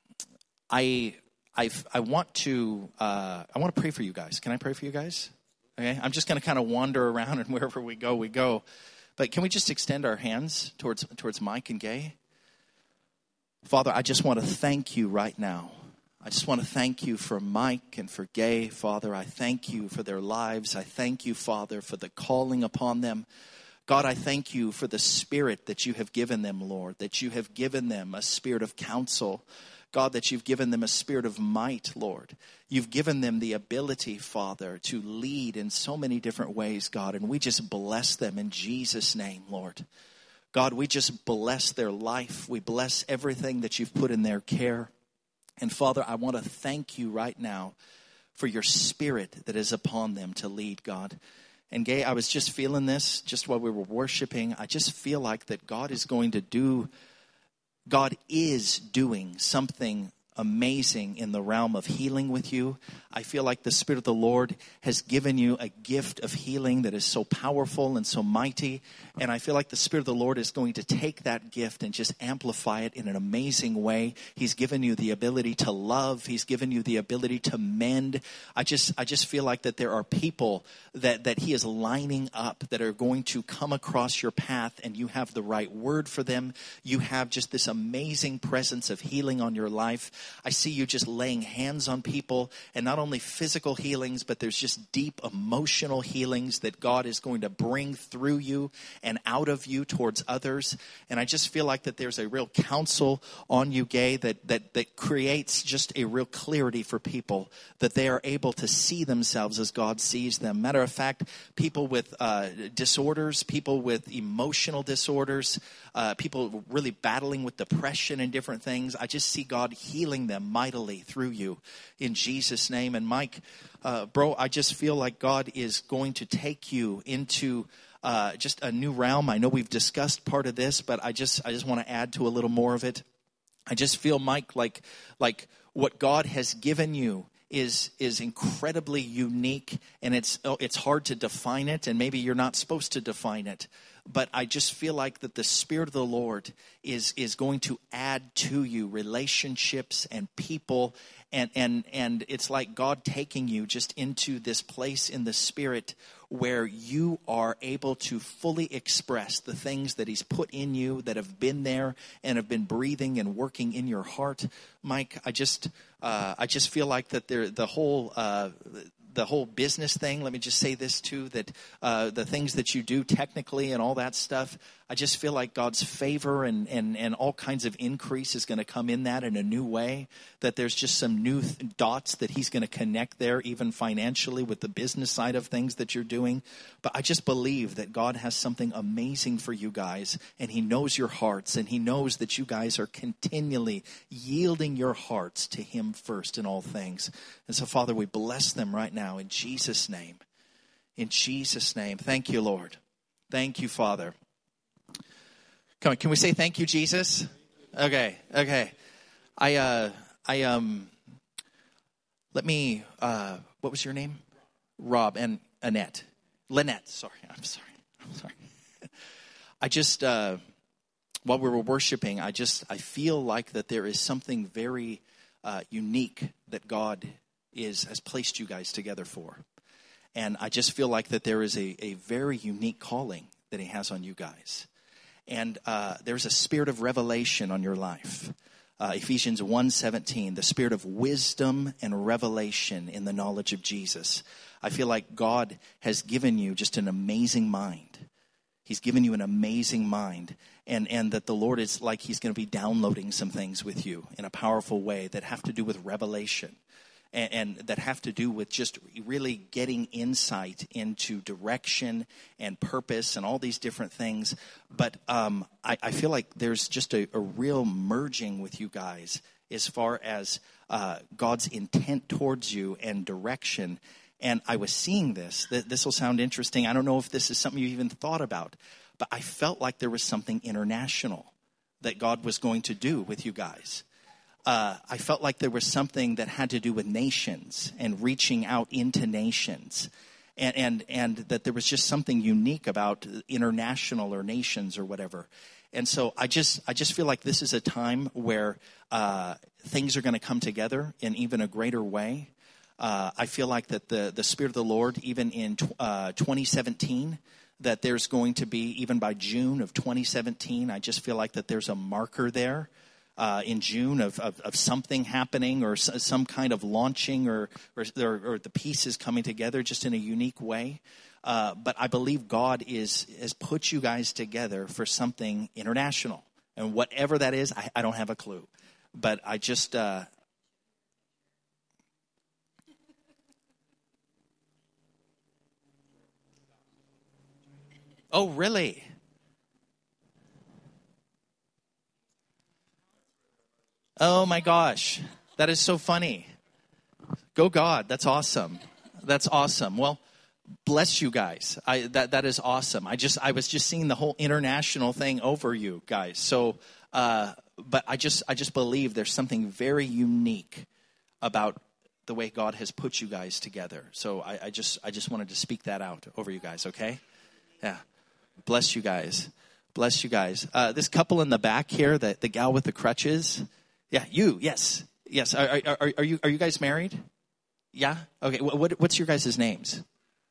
I I I want to uh, I want to pray for you guys. Can I pray for you guys? Okay, I'm just going to kind of wander around, and wherever we go, we go. But can we just extend our hands towards towards Mike and Gay? Father, I just want to thank you right now. I just want to thank you for Mike and for Gay, Father. I thank you for their lives. I thank you, Father, for the calling upon them. God, I thank you for the spirit that you have given them, Lord, that you have given them a spirit of counsel. God, that you've given them a spirit of might, Lord. You've given them the ability, Father, to lead in so many different ways, God, and we just bless them in Jesus' name, Lord. God, we just bless their life. We bless everything that you've put in their care. And Father, I want to thank you right now for your spirit that is upon them to lead, God. And Gay, I was just feeling this just while we were worshiping. I just feel like that God is going to do, God is doing something amazing in the realm of healing with you. I feel like the Spirit of the Lord has given you a gift of healing that is so powerful and so mighty. And I feel like the Spirit of the Lord is going to take that gift and just amplify it in an amazing way. He's given you the ability to love. He's given you the ability to mend. I just I just feel like that there are people that, that he is lining up that are going to come across your path, and you have the right word for them. You have just this amazing presence of healing on your life. I see you just laying hands on people, and not only physical healings, but there's just deep emotional healings that God is going to bring through you and out of you towards others. And I just feel like that there's a real counsel on you, Gay, that, that, that creates just a real clarity for people, that they are able to see themselves as God sees them. Matter of fact, people with uh, disorders, people with emotional disorders, uh, people really battling with depression and different things, I just see God healing them mightily through you in Jesus' name. And Mike, uh, bro, I just feel like God is going to take you into uh, just a new realm. I know we've discussed part of this, but I just I just want to add to a little more of it. I just feel, Mike, like like what God has given you is is incredibly unique, and it's oh, it's hard to define it, and maybe you're not supposed to define it. But I just feel like that the Spirit of the Lord is is going to add to you relationships and people, and and and it's like God taking you just into this place in the Spirit where you are able to fully express the things that He's put in you, that have been there and have been breathing and working in your heart. Mike, I just uh, I just feel like that there the whole. Uh, The whole business thing, let me just say this too, that uh, the things that you do technically and all that stuff, I just feel like God's favor and, and, and all kinds of increase is going to come in that in a new way, that there's just some new th- dots that He's going to connect there, even financially with the business side of things that you're doing. But I just believe that God has something amazing for you guys, and He knows your hearts, and He knows that you guys are continually yielding your hearts to Him first in all things. And so, Father, we bless them right now in Jesus' name. In Jesus' name. Thank you, Lord. Thank you, Father. Come on, can we say thank you, Jesus? Okay, okay. I, uh, I, um, let me, uh, what was your name? Rob and Annette. Lynette, sorry, I'm sorry, I'm sorry. I just, uh, while we were worshiping, I just, I feel like that there is something very uh, unique that God is, has placed you guys together for. And I just feel like that there is a, a very unique calling that He has on you guys. And uh, there's a spirit of revelation on your life. Uh, Ephesians one seventeen, the spirit of wisdom and revelation in the knowledge of Jesus. I feel like God has given you just an amazing mind. He's given you an amazing mind. And, and that the Lord is like He's going to be downloading some things with you in a powerful way that have to do with revelation. And, and that have to do with just really getting insight into direction and purpose and all these different things. But um, I, I feel like there's just a, a real merging with you guys as far as uh, God's intent towards you and direction. And I was seeing this. This will sound interesting. I don't know if this is something you even thought about, but I felt like there was something international that God was going to do with you guys. Uh, I felt like there was something that had to do with nations and reaching out into nations, and, and and that there was just something unique about international or nations or whatever. And so I just I just feel like this is a time where uh, things are going to come together in even a greater way. Uh, I feel like that the, the Spirit of the Lord, even in uh, twenty seventeen, that there's going to be, even by June of twenty seventeen, I just feel like that there's a marker there. Uh, in June of, of, of something happening or s- some kind of launching or or, or or the pieces coming together just in a unique way. Uh, but I believe God is has put you guys together for something international. And whatever that is, I, I don't have a clue. But I just... Uh, oh, really? Oh my gosh, that is so funny. Go God, that's awesome. That's awesome. Well, bless you guys. I, that that is awesome. I just I was just seeing the whole international thing over you guys. So, uh, but I just I just believe there's something very unique about the way God has put you guys together. So I, I just I just wanted to speak that out over you guys. Okay? Yeah. Bless you guys. Bless you guys. Uh, this couple in the back here, the the gal with the crutches. Yeah, you, yes, yes. Are, are, are you are you guys married? Yeah? Okay, what, what's your guys' names?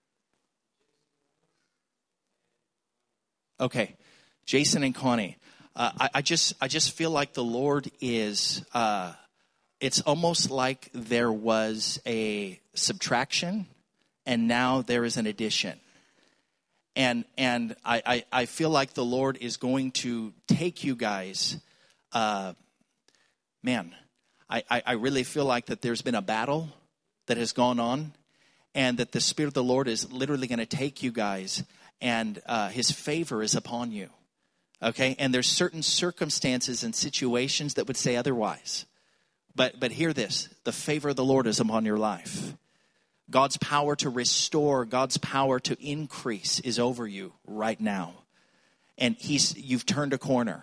Okay, Jason and Connie. Uh, I, I just I just feel like the Lord is uh, it's almost like there was a subtraction and now there is an addition. And and I, I, I feel like the Lord is going to take you guys, uh, man, I, I, I really feel like that there's been a battle that has gone on, and that the Spirit of the Lord is literally going to take you guys, and uh, his favor is upon you. Okay? And there's certain circumstances and situations that would say otherwise. But but hear this, the favor of the Lord is upon your life. God's power to restore, God's power to increase is over you right now. And he's you've turned a corner.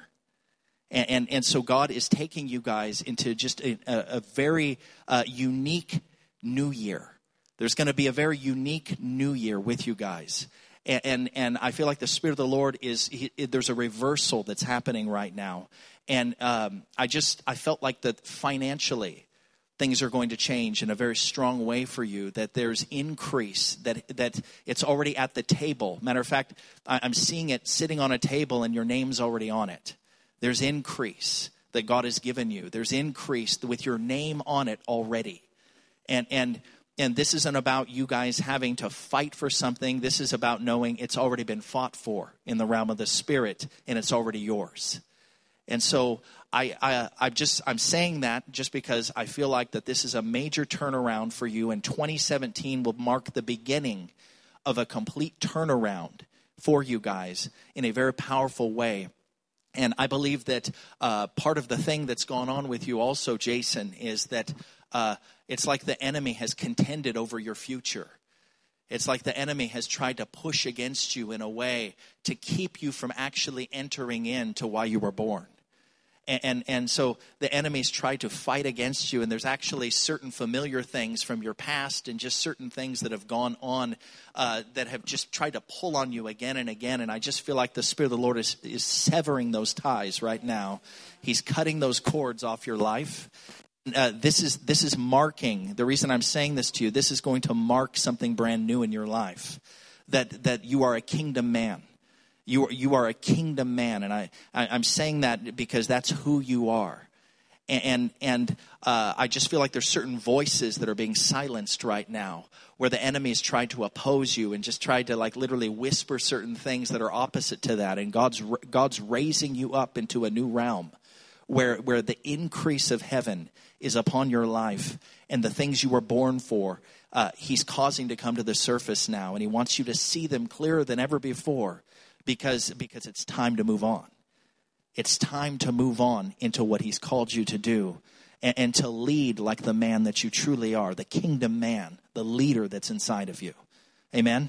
And and, and so God is taking you guys into just a, a, a very uh, unique new year. There's going to be a very unique new year with you guys. And and, and I feel like the Spirit of the Lord is, he, there's a reversal that's happening right now. And um, I just, I felt like that financially, things are going to change in a very strong way for you, that there's increase, that that it's already at the table. Matter of fact, I'm seeing it sitting on a table and your name's already on it. There's increase that God has given you. There's increase with your name on it already. And and and this isn't about you guys having to fight for something. This is about knowing it's already been fought for in the realm of the Spirit, and it's already yours. And so I, I, I just, I'm saying that just because I feel like that this is a major turnaround for you, and twenty seventeen will mark the beginning of a complete turnaround for you guys in a very powerful way. And I believe that uh, part of the thing that's gone on with you also, Jason, is that uh, it's like the enemy has contended over your future. It's like the enemy has tried to push against you in a way to keep you from actually entering into why you were born. And, and and so the enemy's tried to fight against you, and there's actually certain familiar things from your past and just certain things that have gone on uh, that have just tried to pull on you again and again. And I just feel like the Spirit of the Lord is, is severing those ties right now. He's cutting those cords off your life. Uh, this is this is marking, the reason I'm saying this to you, this is going to mark something brand new in your life, that that you are a kingdom man. You are, you are a kingdom man, and I, I, I'm saying that because that's who you are. And and, and uh, I just feel like there's certain voices that are being silenced right now, where the enemy has tried to oppose you and just tried to like literally whisper certain things that are opposite to that. And God's God's raising you up into a new realm, where where the increase of heaven is upon your life, and the things you were born for, uh, he's causing to come to the surface now, and he wants you to see them clearer than ever before. Because because it's time to move on. It's time to move on into what he's called you to do, and, and to lead like the man that you truly are, the kingdom man, the leader that's inside of you. Amen?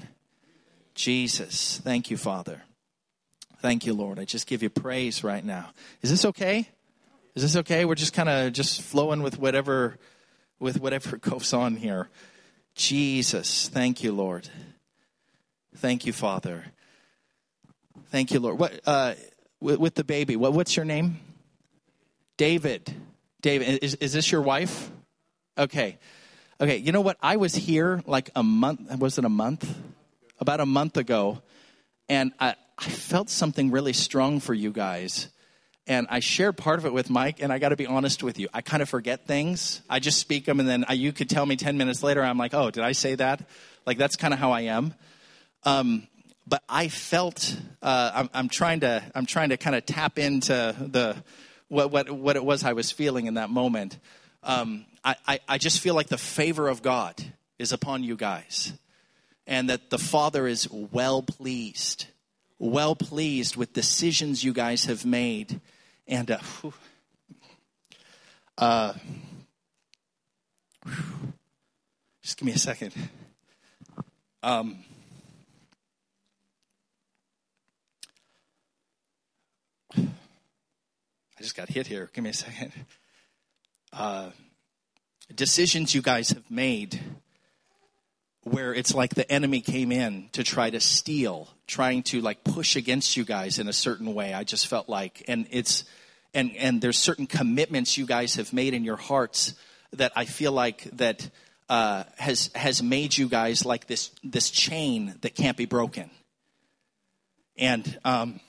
Jesus, thank you, Father. Thank you, Lord. I just give you praise right now. Is this okay? Is this okay? We're just kind of just flowing with whatever, with whatever goes on here. Jesus, thank you, Lord. Thank you, Father. Thank you, Lord. What uh, with, with the baby? What what's your name? David. David, is is this your wife? Okay, okay. You know what? I was here like a month. Was it a month? About a month ago, and I I felt something really strong for you guys, and I shared part of it with Mike. And I got to be honest with you, I kind of forget things. I just speak them, and then I, you could tell me ten minutes later, I'm like, oh, did I say that? Like that's kind of how I am. Um. But I felt uh, I'm, I'm trying to I'm trying to kind of tap into the what what what it was I was feeling in that moment. Um, I, I I just feel like the favor of God is upon you guys, and that the Father is well pleased, well pleased with decisions you guys have made. And uh, whew, uh, whew, just give me a second. Um. I just got hit here. Give me a second. Uh, decisions you guys have made where it's like the enemy came in to try to steal, trying to like push against you guys in a certain way. I just felt like, and it's, and, and there's certain commitments you guys have made in your hearts that I feel like that uh, has, has made you guys like this, this chain that can't be broken. And, um,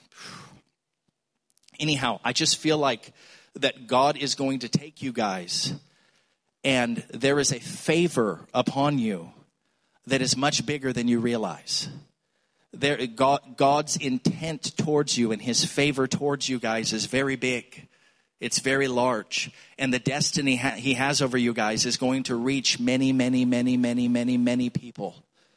anyhow, I just feel like that God is going to take you guys And there is a favor upon you that is much bigger than you realize. There, God, God's intent towards you and his favor towards you guys is very big. It's very large. And the destiny ha- he has over you guys is going to reach many, many, many, many, many, many people.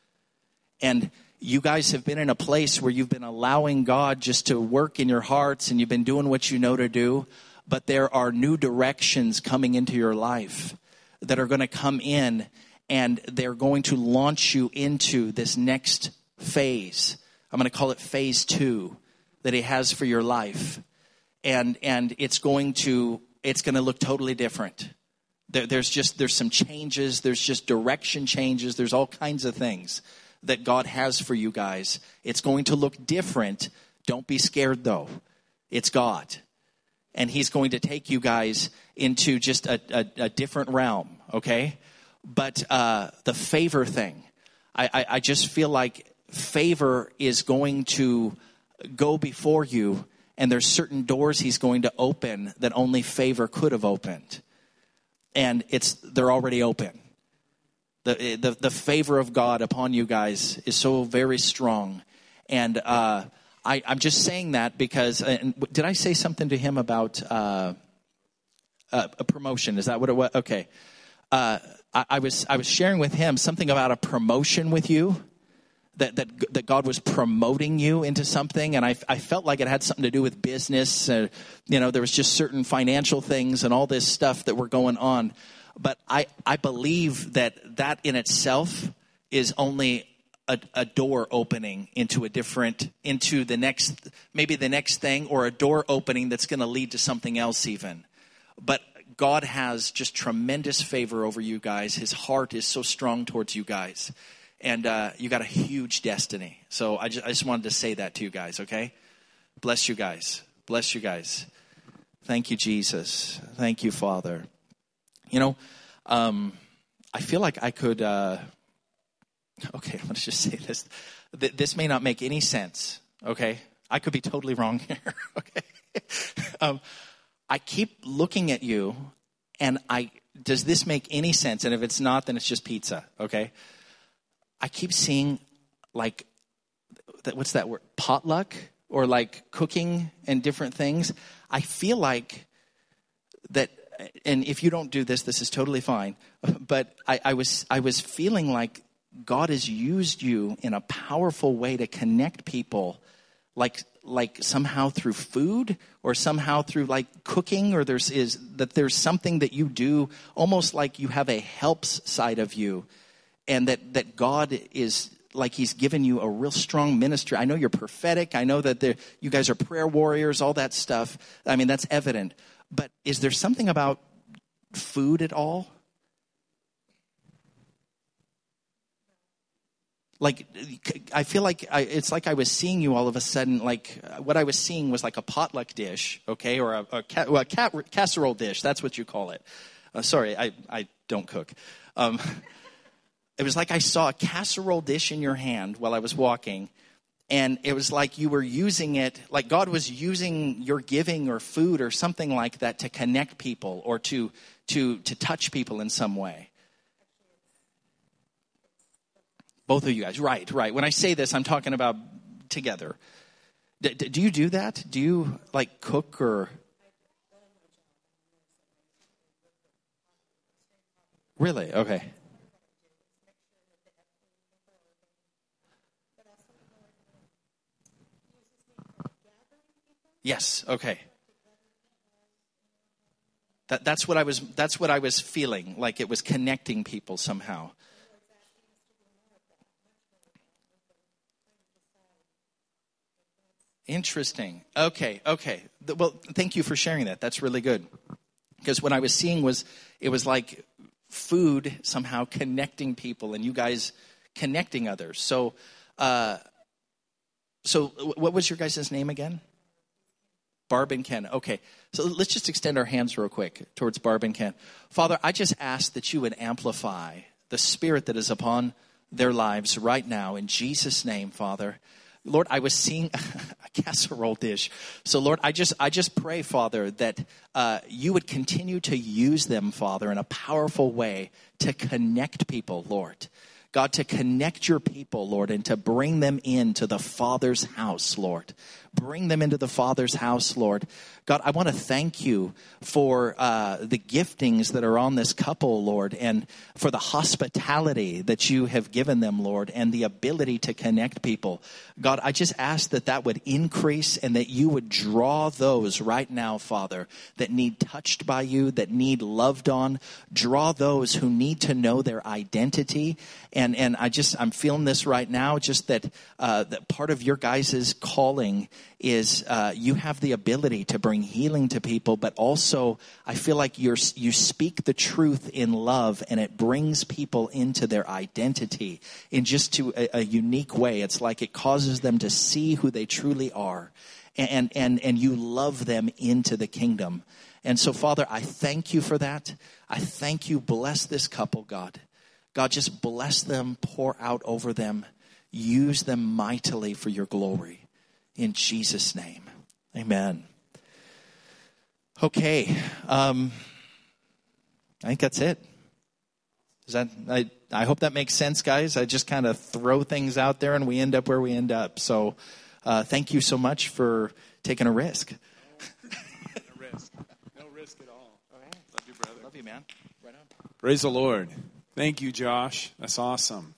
And you guys have been in a place where you've been allowing God just to work in your hearts and you've been doing what you know to do. But there are new directions coming into your life that are going to come in, and they're going to launch you into this next phase. I'm going to call it phase two that he has for your life. And and it's going to it's going to look totally different. There, there's just there's some changes, there's just direction changes, there's all kinds of things that God has for you guys. It's going to look different. Don't be scared though. It's God. And he's going to take you guys into just a, a, a different realm, okay? But uh, the favor thing, I, I, I just feel like favor is going to go before you, and there's certain doors he's going to open that only favor could have opened. And it's they're already open. The, the, the favor of God upon you guys is so very strong. And uh I, I'm just saying that because, uh, did I say something to him about uh, uh, a promotion? Is that what it was? Okay. Uh, I, I was I was sharing with him something about a promotion with you, that that, that God was promoting you into something, and I, I felt like it had something to do with business. Uh, you know, there was just certain financial things and all this stuff that were going on. But I, I believe that that in itself is only A, a door opening into a different, into the next, maybe the next thing, or a door opening that's going to lead to something else even. But God has just tremendous favor over you guys. His heart is so strong towards you guys. And uh, you got a huge destiny. So I just, I just wanted to say that to you guys, okay? Bless you guys. Bless you guys. Thank you, Jesus. Thank you, Father. You know, um, I feel like I could... Uh, Okay, let's just say this. This may not make any sense, okay? I could be totally wrong here, okay? um, I keep looking at you, and I does this make any sense? And if it's not, then it's just pizza, okay? I keep seeing, like, what's that word? Potluck? Or, like, cooking and different things. I feel like that, and if you don't do this, this is totally fine. But I, I was I was feeling like God has used you in a powerful way to connect people, like like somehow through food, or somehow through like cooking, or there's is that there's something that you do, almost like you have a helps side of you, and that that God is like he's given you a real strong ministry. I know you're prophetic. I know that there, you guys are prayer warriors, all that stuff. I mean, that's evident. But is there something about food at all? Like, I feel like I, it's like I was seeing you all of a sudden, like what I was seeing was like a potluck dish, okay, or a, a, ca- well, a ca- casserole dish. That's what you call it. Uh, sorry, I, I don't cook. Um, it was like I saw a casserole dish in your hand while I was walking, and it was like you were using it, like God was using your giving or food or something like that to connect people or to to to touch people in some way. Both of you guys, right, right. When I say this, I'm talking about together. D- d- do you do that? Do you, like, cook or? Really? Okay. Yes, okay. That, that's what I was, that's what I was feeling, like it was connecting people somehow. Interesting. Okay, okay. Well, thank you for sharing that. That's really good. Because what I was seeing was, it was like food somehow connecting people and you guys connecting others. So, uh, so what was your guys' name again? Barb and Ken. Okay. So let's just extend our hands real quick towards Barb and Ken. Father, I just ask that you would amplify the spirit that is upon their lives right now. In Jesus' name, Father. Lord, I was seeing a casserole dish. So, Lord, I just I just pray, Father, that uh, you would continue to use them, Father, in a powerful way to connect people, Lord. God, to connect your people, Lord, and to bring them into the Father's house, Lord. Bring them into the Father's house, Lord. God, I want to thank you for uh, the giftings that are on this couple, Lord, and for the hospitality that you have given them, Lord, and the ability to connect people. God, I just ask that that would increase and that you would draw those right now, Father, that need touched by you, that need loved on. Draw those who need to know their identity. And and I just, I'm feeling this right now, just that, uh, that part of your guys' calling is uh, you have the ability to bring healing to people, but also I feel like you're you speak the truth in love, and it brings people into their identity in just to a, a unique way. It's like it causes them to see who they truly are, and and and you love them into the kingdom. And so, Father, I thank you for that. I thank you. Bless this couple, God. God, just bless them, pour out over them, use them mightily for your glory. In Jesus' name, amen. Okay, um, I think that's it. Is that? I, I hope that makes sense, guys. I just kind of throw things out there and we end up where we end up. So uh, thank you so much for taking a risk. No risk. No risk at all. All right. Love you, brother. Love you, man. Right on. Praise the Lord. Thank you, Josh. That's awesome.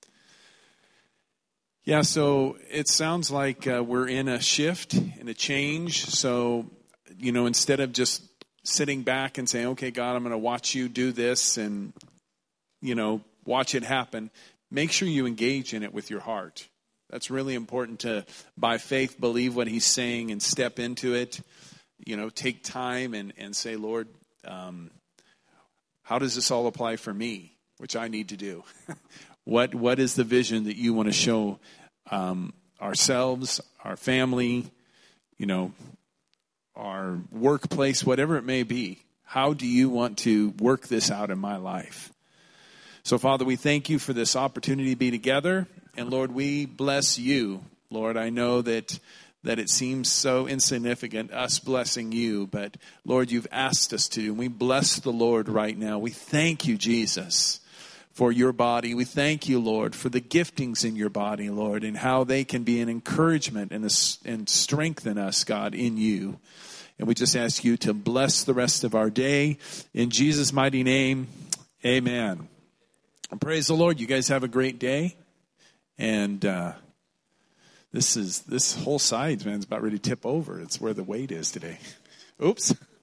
Yeah, so it sounds like uh, we're in a shift, in a change. So, you know, instead of just sitting back and saying, okay, God, I'm going to watch you do this and, you know, watch it happen, make sure you engage in it with your heart. That's really important to, by faith, believe what he's saying and step into it. You know, take time and, and say, Lord, um, how does this all apply for me, which I need to do? What What is the vision that you want to show um, ourselves, our family, you know, our workplace, whatever it may be? How do you want to work this out in my life? So, Father, we thank you for this opportunity to be together. And, Lord, we bless you. Lord, I know that that it seems so insignificant, us blessing you. But, Lord, you've asked us to. And we bless the Lord right now. We thank you, Jesus, for your body. We thank you, Lord, for the giftings in your body, Lord, and how they can be an encouragement and, a, and strengthen us, God, in you. And we just ask you to bless the rest of our day. In Jesus' mighty name, amen. And praise the Lord. You guys have a great day. And uh, this is this whole side, man, is about ready to tip over. It's where the weight is today. Oops.